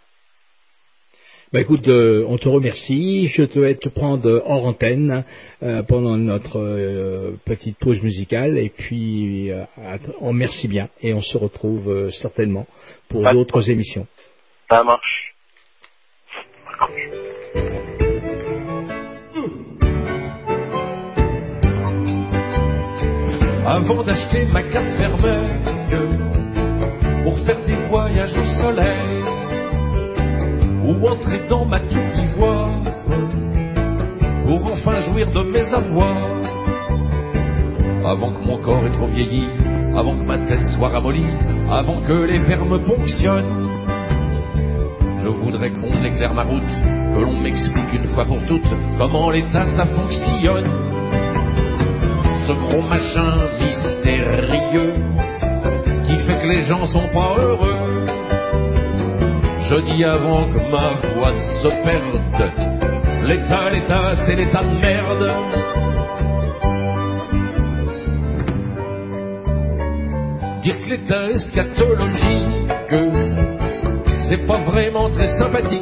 Bah écoute, euh, on te remercie. Je te vais te prendre hors antenne euh, pendant notre euh, petite pause musicale et puis euh, on merci bien et on se retrouve euh, certainement pour Pas d'autres de... émissions. Ça marche. avant d'acheter ma carte vermeille pour faire des voyages au soleil ou entrer dans ma tour d'ivoire pour enfin jouir de mes avoirs. Avant que mon corps ait trop vieilli, avant que ma tête soit ramollie, avant que les vers me ponctionnent, je voudrais qu'on éclaire ma route, que l'on m'explique une fois pour toutes comment l'état ça fonctionne. Ce gros machin mystérieux qui fait que les gens sont pas heureux. Je dis avant que ma voix ne se perde, l'état, l'état, c'est l'état de merde. Dire que l'état eschatologique, c'est pas vraiment très sympathique.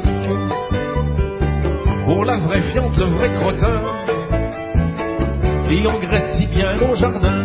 Pour la vraie fiante, le vrai crottin, qui engraisse si bien nos jardins.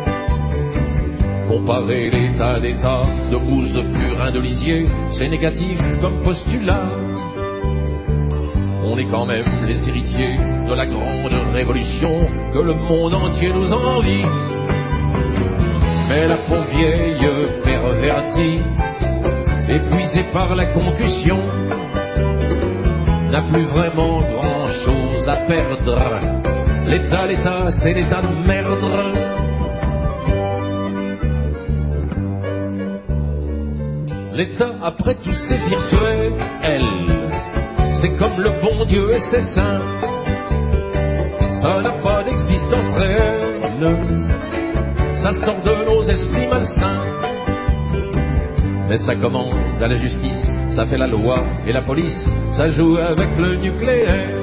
Comparer l'état d'état de bouse, de purin, de lisier, c'est négatif comme postulat. On est quand même les héritiers de la grande révolution que le monde entier nous envie. Mais la pauvre vieille pervertie, épuisée par la concussion, n'a plus vraiment grand chose à perdre. L'état, l'état, c'est l'état de merde. L'état, après tout, c'est virtuel. C'est comme le bon Dieu et ses saints. Ça n'a pas d'existence réelle. Ça sort de nos esprits malsains. Mais ça commande à la justice, ça fait la loi et la police, ça joue avec le nucléaire.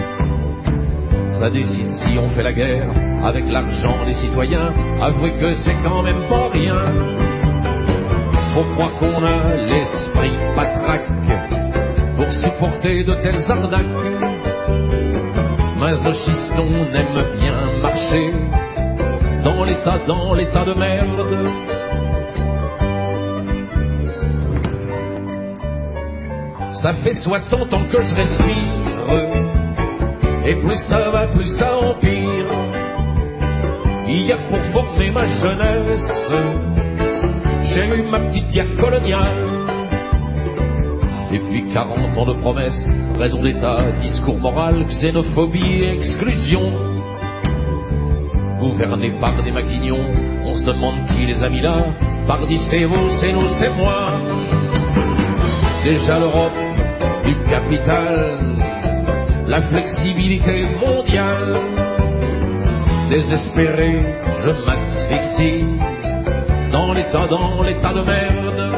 Ça décide si on fait la guerre avec l'argent des citoyens. Avouez que c'est quand même pas rien. Faut croire qu'on a l'esprit patraque pour supporter de telles arnaques. Masochiste, on aime bien marcher dans l'état, dans l'état de merde. Ça fait soixante ans que je respire, et plus ça va, plus ça empire. Hier, pour former ma jeunesse, j'ai eu ma petite guerre coloniale. Et puis quarante ans de promesses, raison d'état, discours moral, xénophobie et exclusion. Gouvernés par des maquignons, on se demande qui les a mis là. Pardi, c'est vous, c'est nous, c'est moi. Déjà l'Europe du capital, la flexibilité mondiale. Désespéré, je m'asphyxie dans l'état, dans l'état de merde.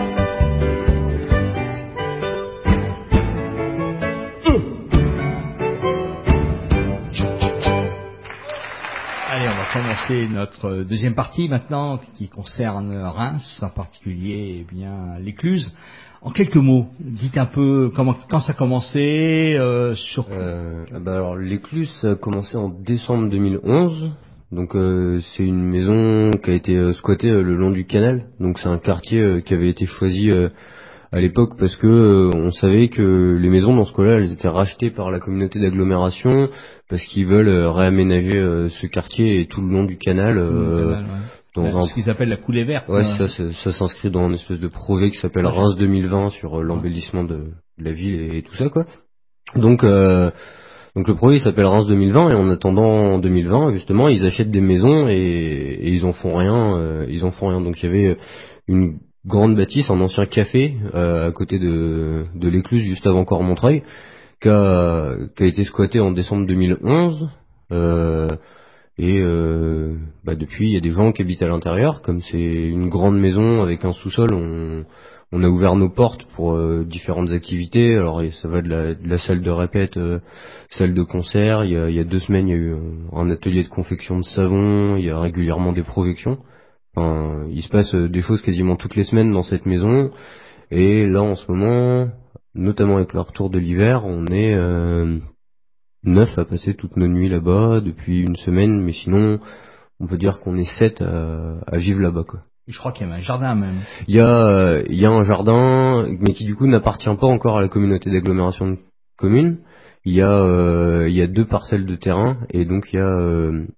Allez, on va commencer notre deuxième partie maintenant, qui concerne Reims, en particulier eh bien l'Écluse. En quelques mots, dites un peu comment, quand ça a commencé, euh, sur... Euh, bah alors, l'Écluse, ça a commencé en décembre deux mille onze. Donc, euh, c'est une maison qui a été euh, squattée euh, le long du canal. Donc, c'est un quartier euh, qui avait été choisi euh, à l'époque parce que euh, on savait que les maisons dans ce coin-là, elles étaient rachetées par la communauté d'agglomération parce qu'ils veulent euh, réaménager euh, ce quartier et tout le long du canal. Euh, canal ouais. Dans ouais, un... ce qu'ils appellent la coulée verte. Ouais, hein. ça, ça, ça s'inscrit dans une espèce de projet qui s'appelle ouais. Reims deux mille vingt sur euh, l'embellissement de, de la ville et, et tout ça, quoi. Donc, euh, donc le projet s'appelle Reims deux mille vingt et en attendant deux mille vingt, justement, ils achètent des maisons et, et ils en font rien. Euh, ils en font rien. Donc il y avait une grande bâtisse, un ancien café euh, à côté de, de l'Écluse, juste avant Cormontreuil, qui a, qui a été squatté en décembre deux mille onze. Euh, Et euh, bah depuis, il y a des gens qui habitent à l'intérieur. Comme c'est une grande maison avec un sous-sol, on, on a ouvert nos portes pour euh, différentes activités. Alors ça va de la, de la salle de répète, euh, salle de concert. Il y, a, il y a deux semaines, il y a eu un atelier de confection de savon. Il y a régulièrement des projections. Enfin, il se passe des choses quasiment toutes les semaines dans cette maison. Et là, en ce moment, notamment avec le retour de l'hiver, on est... Euh, neuf à passer toutes nos nuits là-bas depuis une semaine, mais sinon on peut dire qu'on est sept à, à vivre là-bas, quoi. Je crois qu'il y a un jardin même. Il y a il y a un jardin, mais qui du coup n'appartient pas encore à la communauté d'agglomération de communes. Il y a euh, il y a deux parcelles de terrain et donc il y a euh,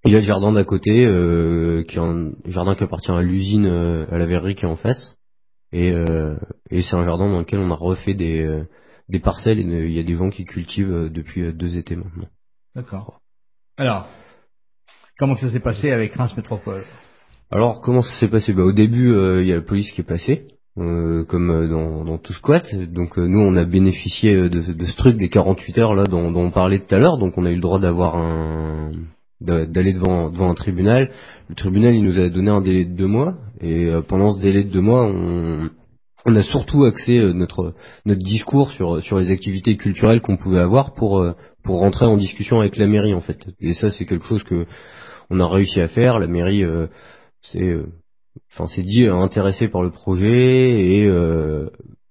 Il y a le jardin d'à côté, euh, qui est un jardin qui appartient à l'usine, euh, à la verrerie qui est en face. Et, euh, et c'est un jardin dans lequel on a refait des, euh, des parcelles et il y a des gens qui cultivent euh, depuis euh, deux étés maintenant. D'accord. Alors, comment ça s'est passé avec Reims Métropole? Alors, comment ça s'est passé? Bah, au début, euh, il y a la police qui est passée, euh, comme euh, dans, dans tout squat. Donc, euh, nous, on a bénéficié de, de ce truc des quarante-huit heures là dont, dont on parlait tout à l'heure. Donc, on a eu le droit d'avoir un d'aller devant devant un tribunal. Le tribunal, il nous a donné un délai de deux mois. Et euh, pendant ce délai de deux mois, on, on a surtout axé euh, notre notre discours sur sur les activités culturelles qu'on pouvait avoir pour euh, pour rentrer en discussion avec la mairie en fait. Et ça, c'est quelque chose que on a réussi à faire. La mairie euh, c'est euh, enfin c'est dit euh, intéressé par le projet et euh,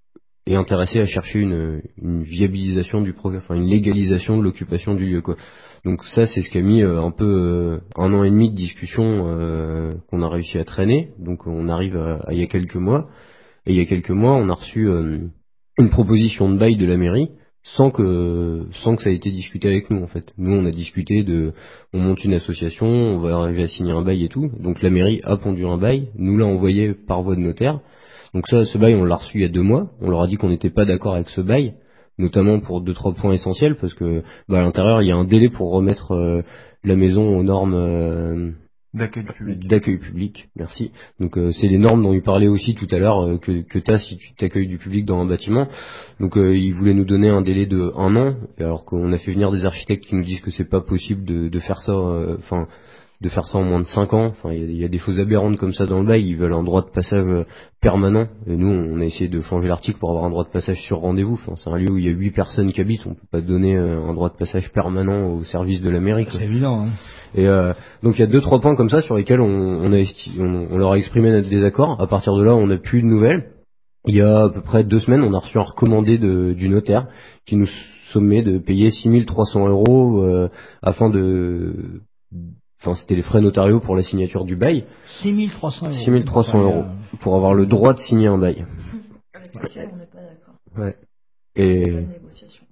et intéressé à chercher une une viabilisation du projet, enfin une légalisation de l'occupation du lieu quoi. Donc ça c'est ce qui a mis euh, un peu euh, un an et demi de discussion euh, qu'on a réussi à traîner. Donc on arrive à, à il y a quelques mois et il y a quelques mois on a reçu euh, une proposition de bail de la mairie sans que sans que ça ait été discuté avec nous en fait. Nous on a discuté de on monte une association, on va arriver à signer un bail et tout. Donc la mairie a pondu un bail, nous l'a envoyé par voie de notaire. Donc ça, ce bail on l'a reçu il y a deux mois. On leur a dit qu'on n'était pas d'accord avec ce bail, notamment pour deux trois points essentiels parce que bah, à l'intérieur il y a un délai pour remettre euh, la maison aux normes euh, d'accueil public. D'accueil public, merci. Donc euh, c'est les normes dont il parlait aussi tout à l'heure euh, que, que tu as si tu t'accueilles du public dans un bâtiment. Donc euh, ils voulaient nous donner un délai de un an, alors qu'on a fait venir des architectes qui nous disent que c'est pas possible de, de faire ça, enfin euh, de faire ça en moins de cinq ans. Enfin il y, y a des choses aberrantes comme ça dans le bail. Ils veulent un droit de passage euh, permanent. Et nous on a essayé de changer l'article pour avoir un droit de passage sur rendez-vous. Enfin c'est un lieu où il y a huit personnes qui habitent, on peut pas donner euh, un droit de passage permanent au service de la mairie. C'est évident. Hein. Et euh, donc il y a deux trois points comme ça sur lesquels on, on, a esti- on, on leur a exprimé notre désaccord. À partir de là, on n'a plus de nouvelles. Il y a à peu près deux semaines, on a reçu un recommandé de, du notaire qui nous sommait de payer six mille trois cents euros euh, afin de... Enfin, c'était les frais notariaux pour la signature du bail. six mille trois cents euros. six mille trois cents euros pour avoir le droit de signer un bail. Avec lequel on n'est pas d'accord. Ouais. Et... Pas de négociation.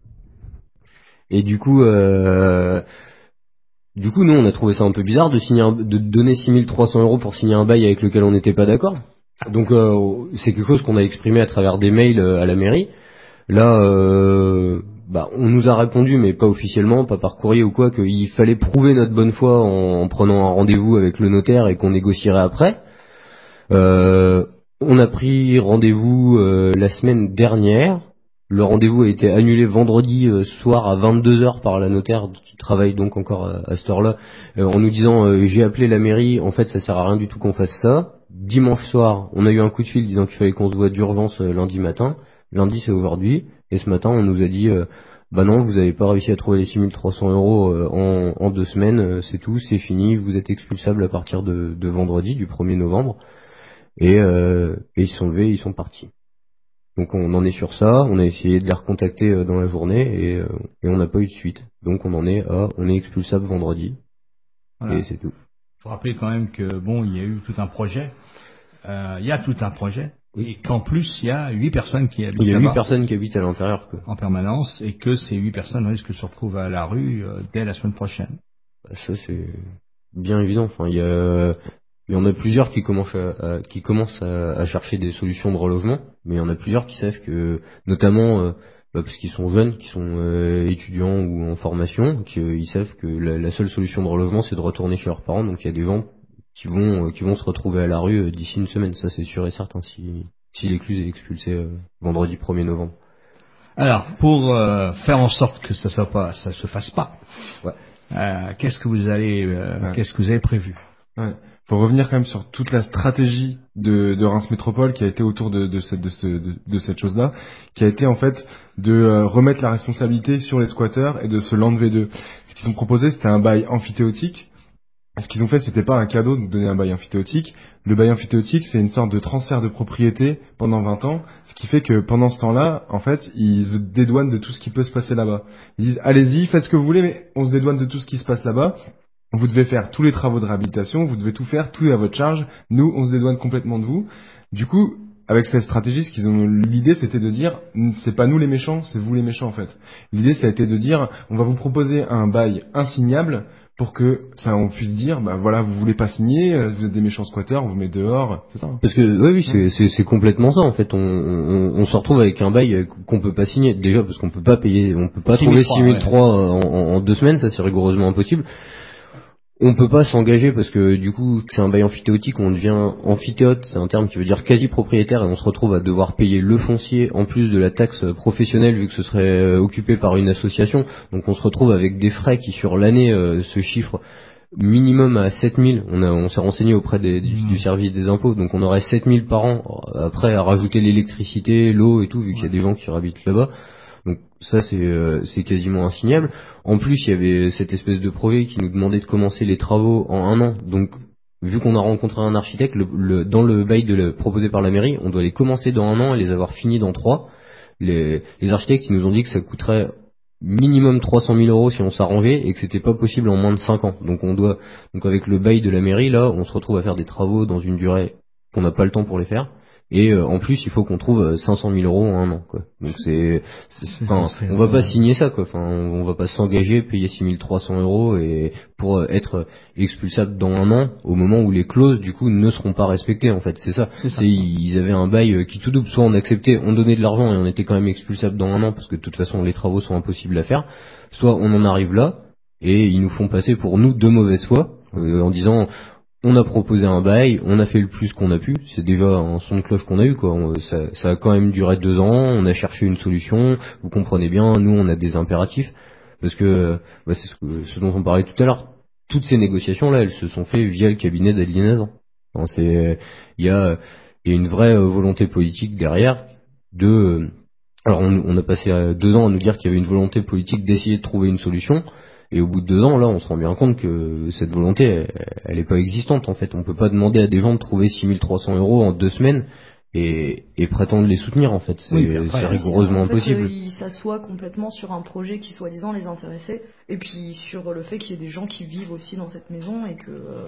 Et du coup... Euh... Du coup, nous, on a trouvé ça un peu bizarre de signer, un, de donner six mille trois cents euros pour signer un bail avec lequel on n'était pas d'accord. Donc, euh, c'est quelque chose qu'on a exprimé à travers des mails à la mairie. Là, euh, bah, on nous a répondu, mais pas officiellement, pas par courrier ou quoi, qu'il fallait prouver notre bonne foi en, en prenant un rendez-vous avec le notaire et qu'on négocierait après. Euh, on a pris rendez-vous euh, la semaine dernière. Le rendez-vous a été annulé vendredi euh, soir à vingt-deux heures par la notaire qui travaille donc encore à, à cette heure-là, euh, en nous disant euh, j'ai appelé la mairie, en fait ça sert à rien du tout qu'on fasse ça. Dimanche soir, on a eu un coup de fil disant qu'il fallait qu'on se voit d'urgence euh, lundi matin. Lundi c'est aujourd'hui, et ce matin on nous a dit euh, bah non, vous n'avez pas réussi à trouver les six mille trois cents euros euh, en, en deux semaines, euh, c'est tout, c'est fini, vous êtes expulsable à partir de, de vendredi, du premier novembre. Et, euh, et ils sont levés, ils sont partis. Donc on en est sur ça, on a essayé de les recontacter dans la journée et, euh, et on n'a pas eu de suite. Donc on en est à, on est expulsable vendredi. Voilà. Et c'est tout. Il faut rappeler quand même que bon, il y a eu tout un projet, euh, il y a tout un projet, oui. Et qu'en plus il y a huit personnes qui habitent. Il y a huit personnes qui habitent à l'intérieur quoi. En permanence, et que ces huit personnes risquent de se retrouver à la rue euh, dès la semaine prochaine. Bah, ça c'est bien évident. Enfin il y a Il y en a plusieurs qui commencent à, à qui commencent à, à chercher des solutions de relogement, mais il y en a plusieurs qui savent que, notamment euh, bah parce qu'ils sont jeunes, qui sont euh, étudiants ou en formation, qu'ils savent que la, la seule solution de relogement c'est de retourner chez leurs parents. Donc il y a des gens qui vont euh, qui vont se retrouver à la rue euh, d'ici une semaine, ça c'est sûr et certain si si l'écluse est expulsée euh, vendredi premier novembre. Alors pour euh, faire en sorte que ça soit pas ça se fasse pas, ouais. euh, qu'est-ce que vous allez euh, ouais. qu'est-ce que vous avez prévu? Ouais. Faut revenir quand même sur toute la stratégie de, de Reims Métropole qui a été autour de, de, cette, de, ce, de, de cette chose-là, qui a été en fait de euh, remettre la responsabilité sur les squatteurs et de se l'enlever d'eux. Ce qu'ils ont proposé, c'était un bail amphithéotique. Ce qu'ils ont fait, c'était pas un cadeau de donner un bail amphithéotique. Le bail amphithéotique, c'est une sorte de transfert de propriété pendant vingt ans, ce qui fait que pendant ce temps-là, en fait, ils se dédouanent de tout ce qui peut se passer là-bas. Ils disent, allez-y, faites ce que vous voulez, mais on se dédouane de tout ce qui se passe là-bas. Vous devez faire tous les travaux de réhabilitation, vous devez tout faire, tout est à votre charge. Nous, on se dédouane complètement de vous. Du coup, avec cette stratégie, ce qu'ils ont, l'idée, c'était de dire, c'est pas nous les méchants, c'est vous les méchants en fait. L'idée, ça a été de dire, on va vous proposer un bail insignable pour que ça on puisse dire bah voilà vous voulez pas signer, vous êtes des méchants squatteurs, on vous met dehors, c'est ça. Parce que oui oui c'est c'est, c'est complètement ça en fait. On, on on se retrouve avec un bail qu'on peut pas signer déjà parce qu'on peut pas payer, on peut pas trouver six mille trois ouais. en, en, en deux semaines, ça c'est rigoureusement impossible. On peut pas s'engager parce que du coup c'est un bail amphithéotique, on devient amphithéote, c'est un terme qui veut dire quasi propriétaire et on se retrouve à devoir payer le foncier en plus de la taxe professionnelle vu que ce serait euh, occupé par une association. Donc on se retrouve avec des frais qui sur l'année euh, se chiffrent minimum à sept mille. On a on s'est renseigné auprès des, du, du service des impôts, donc on aurait sept mille par an après à rajouter l'électricité, l'eau et tout vu qu'il y a des gens qui habitent là-bas. Donc ça c'est euh, c'est quasiment insignable. En plus il y avait cette espèce de projet qui nous demandait de commencer les travaux en un an. Donc vu qu'on a rencontré un architecte, le, le, dans le bail de le, proposé par la mairie, on doit les commencer dans un an et les avoir finis dans trois. Les, les architectes ils nous ont dit que ça coûterait minimum trois cent mille euros si on s'arrangeait et que c'était pas possible en moins de cinq ans. Donc on doit donc avec le bail de la mairie là, on se retrouve à faire des travaux dans une durée qu'on n'a pas le temps pour les faire. Et euh, en plus, il faut qu'on trouve cinq cent mille euros en un an, quoi. Donc c'est, enfin, on va pas signer ça, quoi. Enfin, on, on va pas s'engager, payer six mille trois cents euros et pour euh, être expulsable dans un an, au moment où les clauses du coup ne seront pas respectées. En fait, c'est ça. C'est ça. C'est, ils avaient un bail qui tout double, soit on acceptait, on donnait de l'argent et on était quand même expulsable dans un an parce que de toute façon les travaux sont impossibles à faire. Soit on en arrive là et ils nous font passer pour nous de mauvaise foi euh, en disant on a proposé un bail, on a fait le plus qu'on a pu, c'est déjà un son de cloche qu'on a eu, quoi. On, ça, ça a quand même duré deux ans, on a cherché une solution, vous comprenez bien, nous on a des impératifs, parce que bah, c'est ce, que, ce dont on parlait tout à l'heure, toutes ces négociations-là, elles se sont faites via le cabinet d'aliénation. Enfin, c'est, il y a, il y a une vraie volonté politique derrière de, alors on, on a passé deux ans à nous dire qu'il y avait une volonté politique d'essayer de trouver une solution. Et au bout de deux ans, là, on se rend bien compte que cette volonté, elle, elle est pas existante, en fait. On peut pas demander à des gens de trouver six mille trois cents euros en deux semaines et, et prétendre les soutenir, en fait. C'est, oui, après, c'est rigoureusement en fait, impossible. Euh, ils s'assoient complètement sur un projet qui, soi-disant, les intéressait. Et puis, sur le fait qu'il y ait des gens qui vivent aussi dans cette maison et que, euh,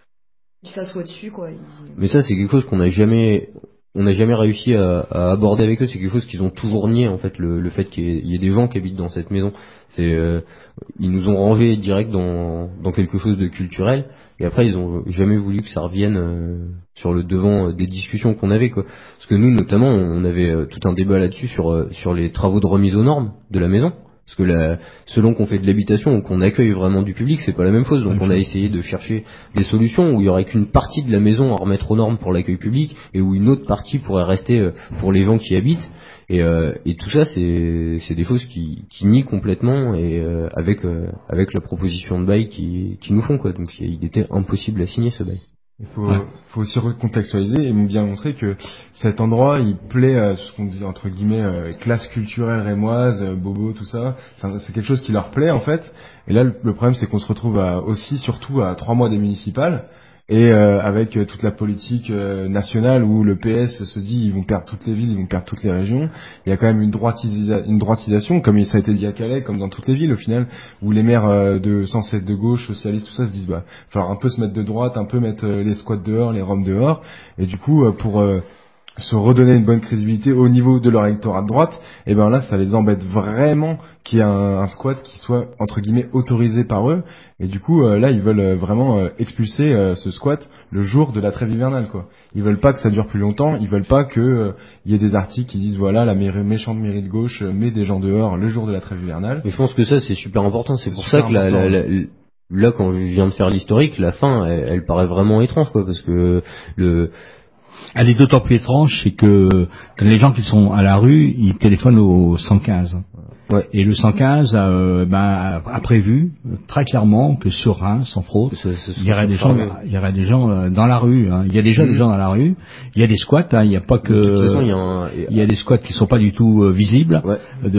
ils s'assoient dessus, quoi. Ils... Mais ça, c'est quelque chose qu'on n'a jamais, on n'a jamais réussi à, à aborder avec eux. C'est quelque chose qu'ils ont toujours nié, en fait, le, le fait qu'il y ait, il y ait des gens qui habitent dans cette maison. C'est, euh, ils nous ont rangé direct dans, dans quelque chose de culturel et après ils ont jamais voulu que ça revienne euh, sur le devant euh, des discussions qu'on avait, quoi. Parce que nous notamment on avait euh, tout un débat là-dessus sur euh, sur les travaux de remise aux normes de la maison. Parce que la, selon qu'on fait de l'habitation ou qu'on accueille vraiment du public, c'est pas la même chose. Donc on a essayé de chercher des solutions où il y aurait qu'une partie de la maison à remettre aux normes pour l'accueil public et où une autre partie pourrait rester euh, pour les gens qui habitent. Et, euh, et tout ça, c'est, c'est des choses qui, qui nient complètement et euh, avec euh, avec la proposition de bail qui, qui nous font, quoi. Donc il était impossible à signer ce bail. Il faut, ouais. faut aussi recontextualiser et bien montrer que cet endroit, il plaît à ce qu'on dit entre guillemets euh, classe culturelle rémoise, euh, bobo, tout ça. C'est, un, c'est quelque chose qui leur plaît en fait. Et là, le, le problème, c'est qu'on se retrouve à, aussi, surtout à trois mois des municipales. Et euh, avec euh, toute la politique euh, nationale où le P S se dit ils vont perdre toutes les villes, ils vont perdre toutes les régions, il y a quand même une, droitisa- une droitisation, comme ça a été dit à Calais, comme dans toutes les villes au final, où les maires euh, de censés être de gauche, socialistes, tout ça se disent bah il va falloir un peu se mettre de droite, un peu mettre euh, les squats dehors, les roms dehors, et du coup euh, pour euh, se redonner une bonne crédibilité au niveau de leur électorat de droite, et ben là ça les embête vraiment qu'il y ait un, un squat qui soit entre guillemets autorisé par eux. Et du coup, euh, là, ils veulent euh, vraiment euh, expulser euh, ce squat le jour de la trêve hivernale, quoi. Ils veulent pas que ça dure plus longtemps. Ils veulent pas que euh, y ait des articles qui disent voilà, la mairie, méchante mairie de gauche euh, met des gens dehors le jour de la trêve hivernale. Mais je pense que ça, c'est super important. C'est, c'est pour ça que la, la, la, là, quand je viens de faire l'historique, la fin, elle, elle paraît vraiment étrange, quoi, parce que le elle est d'autant plus étrange, c'est que, que les gens qui sont à la rue, ils téléphonent au cent quinze. Ouais. Et le cent quinze euh, ben, a prévu très clairement que sur Reims, sans fraude, c'est, c'est il y aurait des gens, il y aurait des gens euh, dans la rue. Hein. Il y a déjà mmh. des gens dans la rue. Il y a des squats. Hein. Il n'y a pas que. De toute façon, il y a, un... il y a des squats qui sont pas du tout euh, visibles, ouais.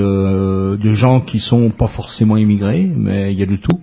de, de gens qui sont pas forcément immigrés, mais il y a de tout.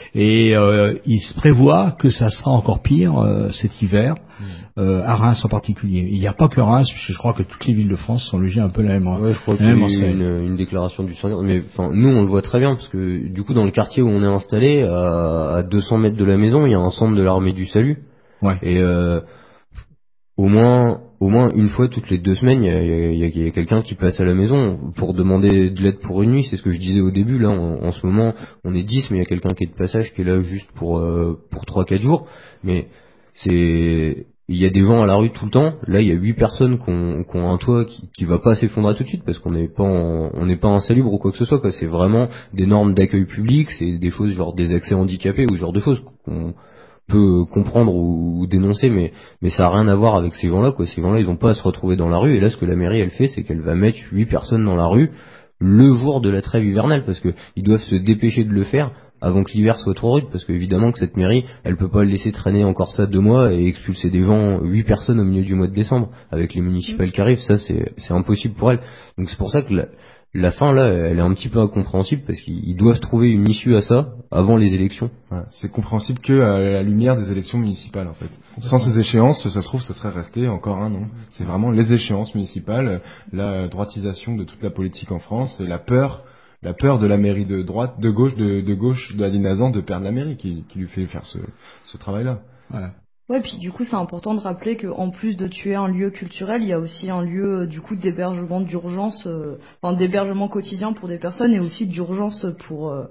Et euh, il se prévoit que ça sera encore pire euh, cet hiver. Euh, à Reims en particulier. Il n'y a pas que Reims, puisque je crois que toutes les villes de France sont logées un peu la même. Ouais, je crois qu'il y a eu une, une déclaration du cent quinze, mais enfin nous on le voit très bien parce que du coup dans le quartier où on est installé, à, à deux cents mètres de la maison, il y a un centre de l'armée du salut. Ouais. Et euh, au moins au moins une fois toutes les deux semaines, il y a, il y a, il y a quelqu'un qui passe à la maison pour demander de l'aide pour une nuit. C'est ce que je disais au début. Là, en, en ce moment, on est dix, mais il y a quelqu'un qui est de passage qui est là juste pour euh, pour trois quatre jours. Mais c'est il y a des gens à la rue tout le temps. Là, il y a huit personnes qui ont, qui ont un toit qui, qui va pas s'effondrer tout de suite parce qu'on n'est pas en, on n'est pas insalubre ou quoi que ce soit, quoi. C'est vraiment des normes d'accueil public, c'est des choses genre des accès handicapés ou ce genre de choses qu'on peut comprendre ou, ou dénoncer, mais mais ça a rien à voir avec ces gens-là, quoi. Ces gens-là, ils ont pas à se retrouver dans la rue. Et là, ce que la mairie elle fait, c'est qu'elle va mettre huit personnes dans la rue le jour de la trêve hivernale parce que ils doivent se dépêcher de le faire avant que l'hiver soit trop rude, parce que évidemment que cette mairie, elle peut pas le laisser traîner encore ça deux mois et expulser des gens, huit personnes au milieu du mois de décembre, avec les municipales qui arrivent, ça c'est c'est impossible pour elle. Donc c'est pour ça que la, la fin là, elle est un petit peu incompréhensible, parce qu'ils doivent trouver une issue à ça avant les élections. Voilà, c'est compréhensible que à la lumière des élections municipales en fait. Sans ces échéances, ça se trouve, ça serait resté encore un an. C'est vraiment les échéances municipales, la droitisation de toute la politique en France et la peur. La peur de la mairie de droite, de gauche, de, de gauche, de Aline Hazan de perdre la mairie qui, qui lui fait faire ce, ce travail-là. Ouais. Ouais, puis du coup, c'est important de rappeler qu'en plus de tuer un lieu culturel, il y a aussi un lieu euh, du coup d'hébergement d'urgence, euh, enfin d'hébergement quotidien pour des personnes et aussi d'urgence pour euh,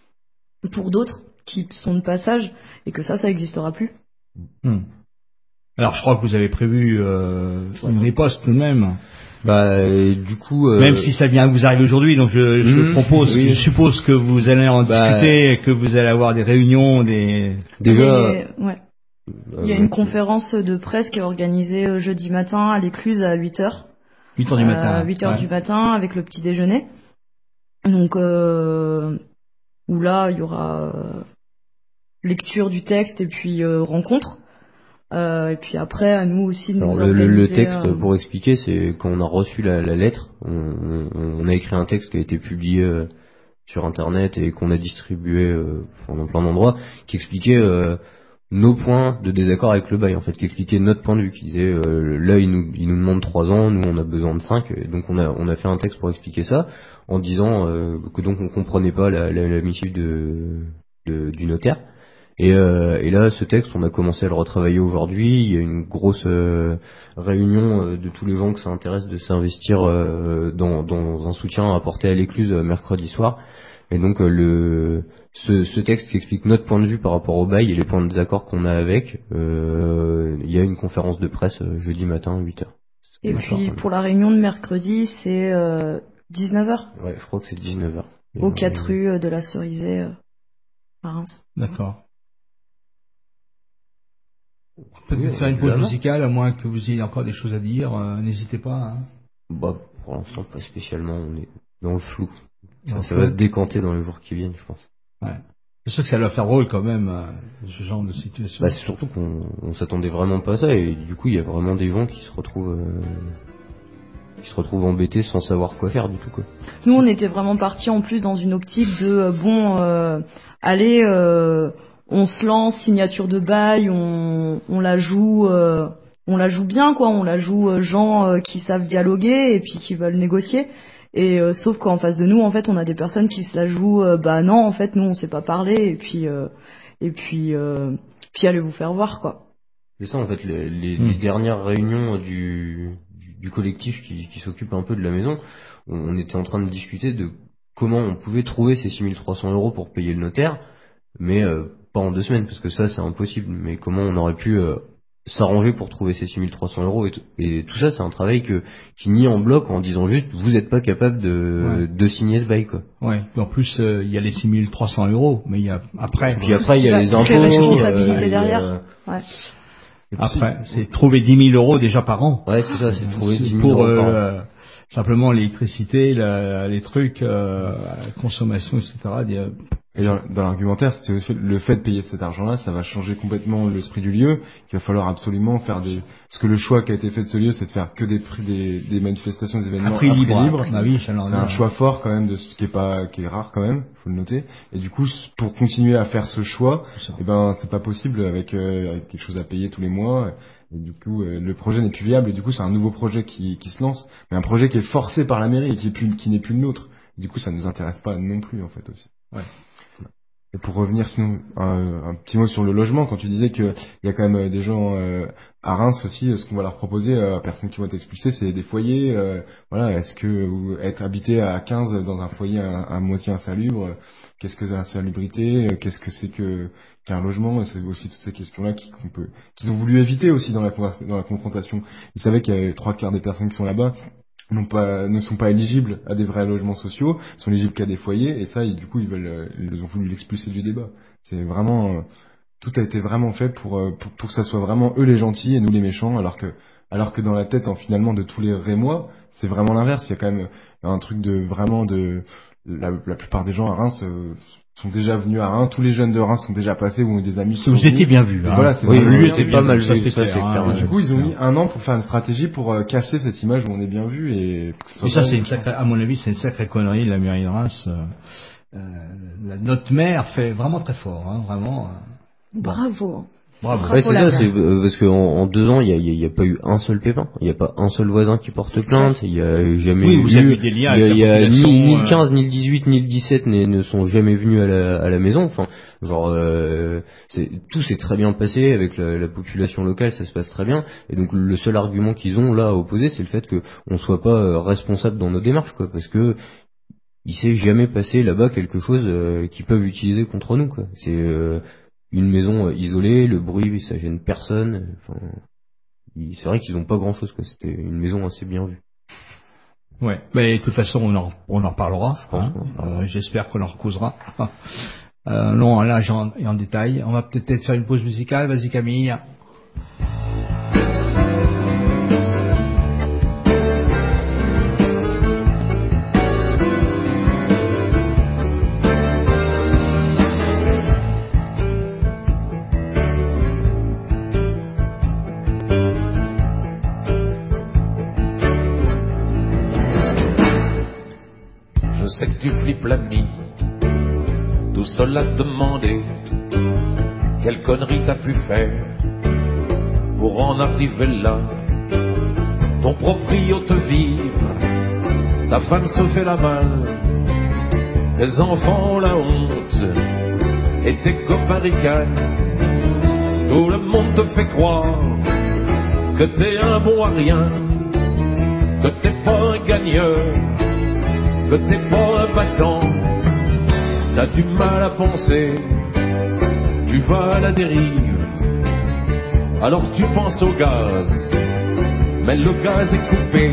pour d'autres qui sont de passage, et que ça, ça n'existera plus. Hmm. Alors, je crois que vous avez prévu euh, une riposte tout de même. Bah, et du coup, euh... même si ça vient vous arrive aujourd'hui, donc je, je mmh, propose, oui. je suppose que vous allez en bah... discuter, et que vous allez avoir des réunions, des. Déjà. Et, ouais. Il y a une conférence de presse qui est organisée jeudi matin à l'Écluse à huit heures. huit heures du matin. À huit heures ouais. du matin avec le petit déjeuner. Donc euh, où là il y aura euh, lecture du texte et puis euh, rencontre. Euh, et puis après, à nous aussi de Alors nous le, organiser. Le texte, euh... pour expliquer, c'est quand on a reçu la, la lettre, on, on a écrit un texte qui a été publié euh, sur Internet et qu'on a distribué euh, dans plein d'endroits, qui expliquait euh, nos points de désaccord avec le bail, en fait, qui expliquait notre point de vue, qui disait euh, là il nous, il nous demande trois ans, nous on a besoin de cinq, et donc on a, on a fait un texte pour expliquer ça, en disant euh, que donc on comprenait pas la, la, la missive de, de, du notaire. Et, euh, et là, ce texte, on a commencé à le retravailler aujourd'hui. Il y a une grosse euh, réunion euh, de tous les gens que ça intéresse de s'investir euh, dans, dans un soutien apporté à l'Écluse euh, mercredi soir. Et donc, euh, le, ce, ce texte qui explique notre point de vue par rapport au bail et les points de désaccord qu'on a avec, euh, il y a une conférence de presse euh, jeudi matin à huit heures. Et puis, pour la réunion de mercredi, c'est euh, dix-neuf heures. Ouais, je crois que c'est dix-neuf heures. Aux quatre rues de la Cerisée euh, à Reims. D'accord. Peut-être faire une pause musicale, à moins que vous ayez encore des choses à dire, euh, n'hésitez pas. Hein. Bah, pour l'instant, pas spécialement, on est dans le flou. Ça, dans ça le va flou. se décanter dans les jours qui viennent, je pense. Ouais. C'est sûr que ça doit faire rôle quand même, euh, ce genre de situation. Bah, c'est surtout qu'on on s'attendait vraiment pas à ça, et du coup, il y a vraiment des gens qui se retrouvent, euh, qui se retrouvent embêtés sans savoir quoi faire du tout, quoi. Nous, on était vraiment partis en plus dans une optique de, euh, bon, euh, allez... Euh, on se lance, signature de bail, on, on la joue, euh, on la joue bien, quoi. On la joue euh, gens euh, qui savent dialoguer et puis qui veulent négocier. Et euh, sauf qu'en face de nous, en fait, on a des personnes qui se la jouent. Euh, bah non, en fait, nous, on sait pas parler. Et puis, euh, et puis, euh, puis allez vous faire voir, quoi. C'est ça, en fait, les, les, mmh. les dernières réunions du, du, du collectif qui, qui s'occupe un peu de la maison, on, on était en train de discuter de comment on pouvait trouver ces six mille trois cents euros pour payer le notaire, mais euh, pas en deux semaines, parce que ça c'est impossible, mais comment on aurait pu euh, s'arranger pour trouver ces six mille trois cents euros, et, t- et tout ça c'est un travail que, qui nie en bloc en disant juste vous n'êtes pas capable de, ouais. de signer ce bail, quoi. Ouais, et en plus il euh, y a les six mille trois cents euros, mais il y a après. Et puis après il y a les impôts, les responsabilités euh, derrière. Euh, ouais. Après, c'est trouver dix mille euros déjà par an. Ouais, c'est ça, c'est trouver dix mille pour, euros par an. Euh, simplement l'électricité, la, les trucs, euh, la consommation, et cetera. Et dans, dans l'argumentaire, c'était le fait, le fait de payer cet argent-là, ça va changer complètement l'esprit du lieu. Il va falloir absolument faire des... Parce que le choix qui a été fait de ce lieu, c'est de faire que des prix, des, des manifestations, des événements à prix libre. À prix libre. Bah oui, c'est un choix fort quand même, de ce qui est pas, qui est rare quand même, faut le noter. Et du coup, pour continuer à faire ce choix, eh ben c'est pas possible avec, euh, avec quelque chose à payer tous les mois. Et du coup, euh, le projet n'est plus viable. Et du coup, c'est un nouveau projet qui, qui se lance, mais un projet qui est forcé par la mairie et qui est plus, qui n'est plus le nôtre. Et du coup, ça nous intéresse pas non plus en fait aussi. Ouais. Et pour revenir sinon un, un petit mot sur le logement, quand tu disais que il y a quand même des gens euh, à Reims aussi, ce qu'on va leur proposer euh, à personnes qui vont être expulsées, c'est des foyers. Euh, voilà, est-ce que ou être habité à quinze dans un foyer à, à moitié insalubre, qu'est-ce que l'insalubrité, qu'est-ce que c'est que qu'un logement, c'est aussi toutes ces questions-là qui, qu'on peut, qu'ils ont voulu éviter aussi dans la dans la confrontation. Ils savaient qu'il y avait trois quarts des personnes qui sont là-bas non pas ne sont pas éligibles à des vrais logements sociaux, sont éligibles qu'à des foyers, et ça, ils, du coup, ils veulent, ils ont voulu l'expulser du débat. C'est vraiment, euh, tout a été vraiment fait pour, euh, pour pour que ça soit vraiment eux les gentils et nous les méchants, alors que alors que dans la tête, en finalement, de tous les Rémois, c'est vraiment l'inverse. Il y a quand même un truc de vraiment de la, la plupart des gens à Reims euh, sont déjà venus à Reims, tous les jeunes de Reims sont déjà passés ou ont des amis. Vous étiez bien vu. Hein. Voilà, c'est oui, lui était pas mal ça, vu, c'est ça clair, c'est hein, clair. ouais, du coup, ils ont clair. mis un an pour faire une stratégie pour euh, casser cette image où on est bien vu et. Et ça, c'est une sacrée, à mon avis, c'est une sacrée connerie de la mairie de Reims. Euh, euh, la, notre maire fait vraiment très fort, hein, vraiment. Euh, Bravo. Bravo. Ouais, c'est la ça, c'est euh, parce qu'en en deux ans, il y a, il y a pas eu un seul pépin, il y a pas un seul voisin qui porte plainte, il y a jamais Oui, eu, vous avez des liens il y a, avec il y la a ni, population, ni le euh, quinze, ni le dix-huit, ni le dix-sept ne, ne sont jamais venus à la, à la maison. Enfin, genre, euh, c'est, tout s'est très bien passé avec la, la population locale, ça se passe très bien. Et donc le seul argument qu'ils ont là à opposer, c'est le fait que on soit pas euh, responsable dans nos démarches, quoi, parce que il s'est jamais passé là-bas quelque chose euh, qu'ils peuvent utiliser contre nous, quoi. C'est euh, une maison euh, isolée, le bruit ça gêne personne. Enfin, il- c'est vrai qu'ils ont pas grand-chose, quoi. C'était une maison assez bien vue. Ouais, mais de toute façon, on en, on en reparlera. Je pense Hein. qu'on en reparlera. Euh, j'espère qu'on en recausera. Euh, non, là, j'en- en détail. On va peut-être faire une pause musicale. Vas-y, Camille. Je sais que tu flippes l'ami, tout seul à te demander quelle connerie t'as pu faire pour en arriver là. Ton proprio te vire, ta femme se fait la malle, tes enfants ont la honte et tes copains ricanent. Tout le monde te fait croire que t'es un bon à rien, que t'es pas un gagneur, que t'es pas un battant. T'as du mal à penser, tu vas à la dérive, alors tu penses au gaz, mais le gaz est coupé.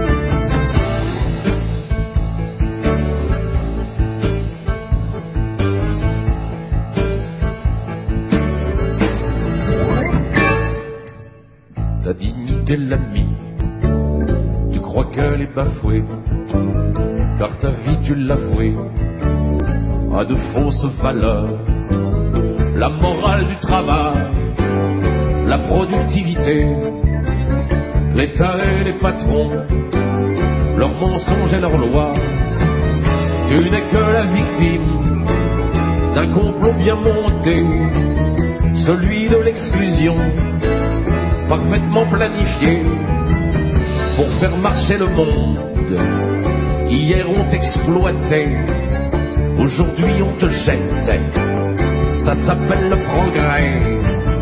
Ta dignité l'ami, tu crois qu'elle est bafouée, car ta vie tu l'as vouée à de fausses valeurs. La morale du travail, la productivité, l'État et les patrons, leurs mensonges et leurs lois. Tu n'es que la victime d'un complot bien monté, celui de l'exclusion, parfaitement planifié pour faire marcher le monde. Hier on t'exploitait, aujourd'hui on te jette, ça s'appelle le progrès.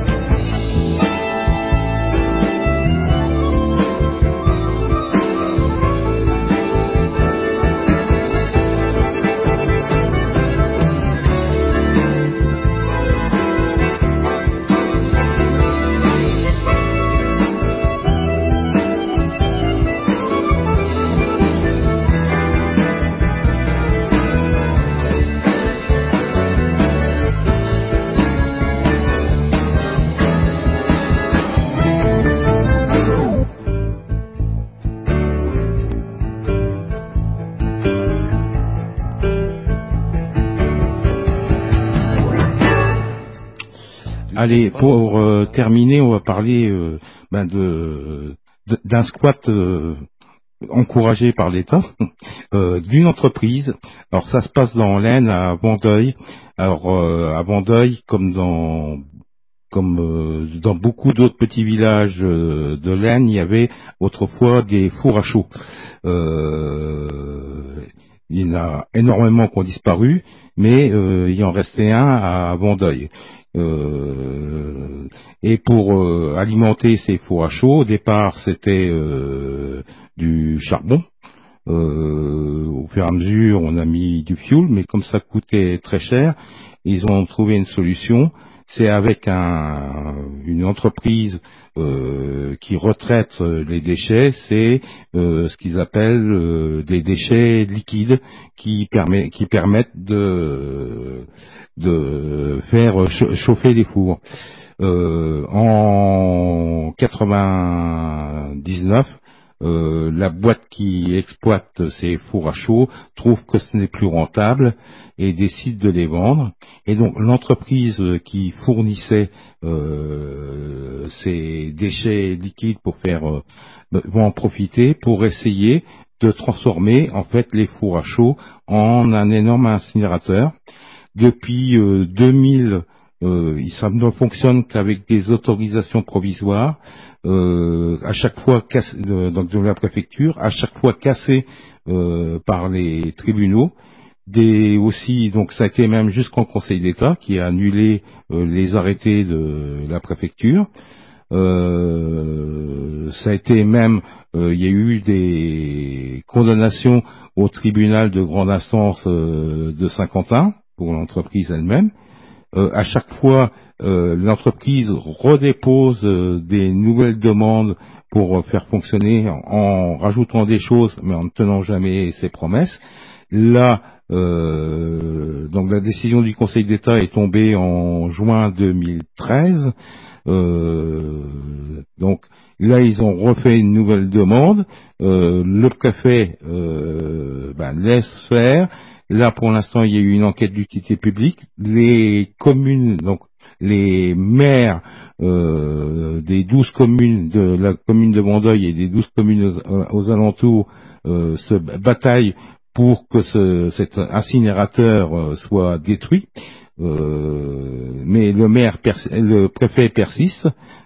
Allez, pour euh, terminer, on va parler euh, ben de, de- d'un squat euh, encouragé par l'État, euh, d'une entreprise. Alors ça se passe dans l'Aisne, à Vandeuil. Alors euh, à Vandeuil, comme dans comme euh, dans beaucoup d'autres petits villages euh, de l'Aisne, il y avait autrefois des fours à chaud. Euh, il y en en a énormément qui ont disparu, mais euh, il en restait un à Vendeuil. Euh, et pour euh, alimenter ces fours à chaud, au départ c'était euh, du charbon. Euh, au fur et à mesure, on a mis du fioul, mais comme ça coûtait très cher, ils ont trouvé une solution. C'est avec un, une entreprise euh, qui retraite les déchets, c'est euh, ce qu'ils appellent euh, des déchets liquides qui, permet, qui permettent de, de faire chauffer les fours. Euh, en quatre-vingt-dix-neuf, Euh, la boîte qui exploite ces fours à chaud trouve que ce n'est plus rentable et décide de les vendre. Et donc l'entreprise qui fournissait euh, ces déchets liquides pour faire euh, va en profiter pour essayer de transformer en fait les fours à chaud en un énorme incinérateur. Depuis euh, deux mille, euh, ça ne fonctionne qu'avec des autorisations provisoires. Euh, à chaque fois cassé, euh, donc de la préfecture, à chaque fois cassé euh, par les tribunaux. Des aussi, donc ça a été même jusqu'en Conseil d'État qui a annulé euh, les arrêtés de la préfecture. Euh, ça a été même, euh, il y a eu des condamnations au tribunal de grande instance euh, de Saint-Quentin pour l'entreprise elle-même. Euh, à chaque fois, euh, l'entreprise redépose euh, des nouvelles demandes pour euh, faire fonctionner en, en rajoutant des choses, mais en ne tenant jamais ses promesses. Là, euh, donc la décision du Conseil d'État est tombée en juin deux mille treize. Euh, donc là, ils ont refait une nouvelle demande. Euh, le préfet euh, ben, laisse faire. Là, pour l'instant, il y a eu une enquête d'utilité publique. Les communes, donc les maires euh, des douze communes de la commune de Vendeuil et des douze communes aux, aux alentours euh, se bataillent pour que ce, cet incinérateur euh, soit détruit. Euh, mais le maire, pers- le préfet persiste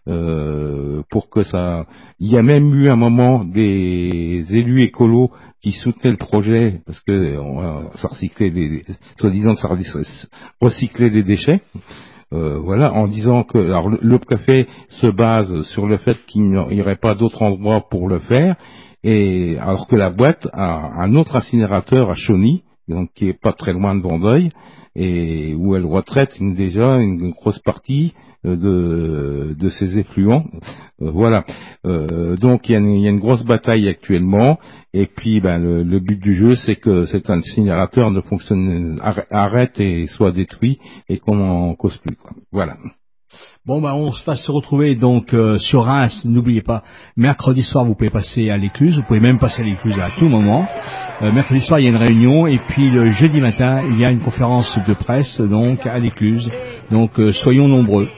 euh, pour que ça. Il y a même eu un moment des élus écolos qui soutenaient le projet parce que on, ça recyclait des, soi-disant ça recyclait des déchets. Euh, voilà, en disant que alors le, le préfet se base sur le fait qu'il n'y aurait pas d'autre endroit pour le faire, et alors que la boîte a un autre incinérateur à Chauny, donc qui est pas très loin de Vendeuil, et où elle retraite une, déjà une grosse partie de, de ses effluents. Euh, voilà. Euh, donc il y, a une, il y a une grosse bataille actuellement, et puis ben, le, le but du jeu, c'est que cet incinérateur ne fonctionne, arrête et soit détruit, et qu'on n'en cause plus. Quoi. Voilà. Bon, ben, on va se retrouver donc euh, sur Reims. N'oubliez pas, mercredi soir, vous pouvez passer à l'écluse. Vous pouvez même passer à l'écluse à tout moment. Euh, mercredi soir, il y a une réunion. Et puis le jeudi matin, il y a une conférence de presse donc à l'écluse. Donc euh, soyons nombreux.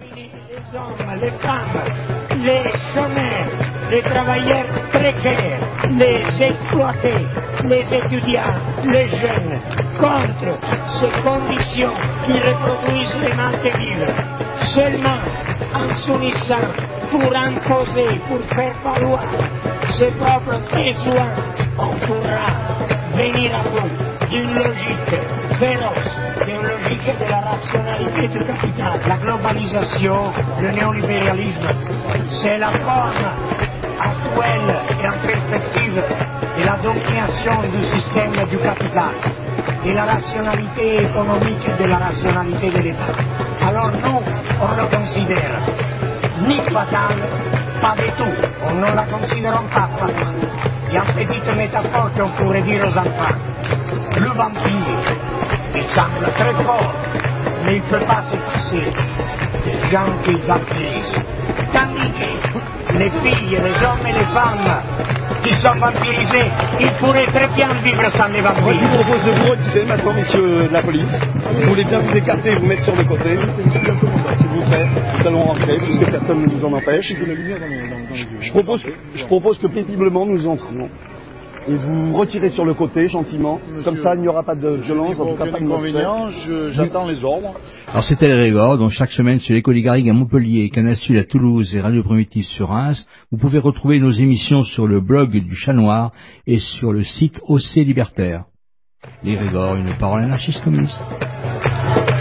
Les hommes, les femmes, les chômeurs, les travailleurs précaires, les exploités, les étudiants, les jeunes, contre ces conditions qui reproduisent les malentendus. Seulement en s'unissant pour imposer, pour faire valoir ses propres besoins, on pourra venir à bout d'une logique féroce, d'une logique de la rationalité du capital. La globalisation, le néolibéralisme, c'est la forme actuelle et en perspective de la domination du système du capital, de la rationalité économique et de la rationalité de l'État. Alors nous, on le considère ni fatale, pas du tout. On ne la considère pas fatale. Il y a une petite métaphore qu'on pourrait dire aux enfants. Le vampire, il semble très fort, mais il ne peut pas se passer des gens qui vampirisent. Tandis que les filles, les hommes et les femmes qui sont vampirisés, ils pourraient très bien vivre sans les vampires. Moi, je vous propose de vous retirer maintenant, messieurs de la police. Vous voulez bien vous écarter et vous mettre sur le côté, s'il vous plaît. Nous allons rentrer, puisque personne ne nous en empêche. Je propose, je propose que paisiblement nous entrions. Et vous retirez sur le côté, gentiment. Monsieur, comme ça, il n'y aura pas de violence, en tout cas pas d'inconvénient. J'attends les ordres. Alors, c'était le Régor, donc chaque semaine sur l'Écho des Garrigues à Montpellier, Canal Sud à Toulouse et Radio Primitive sur Reims. Vous pouvez retrouver nos émissions sur le blog du Chat Noir et sur le site O C Libertaire. Les Grégor, une parole anarchiste communiste.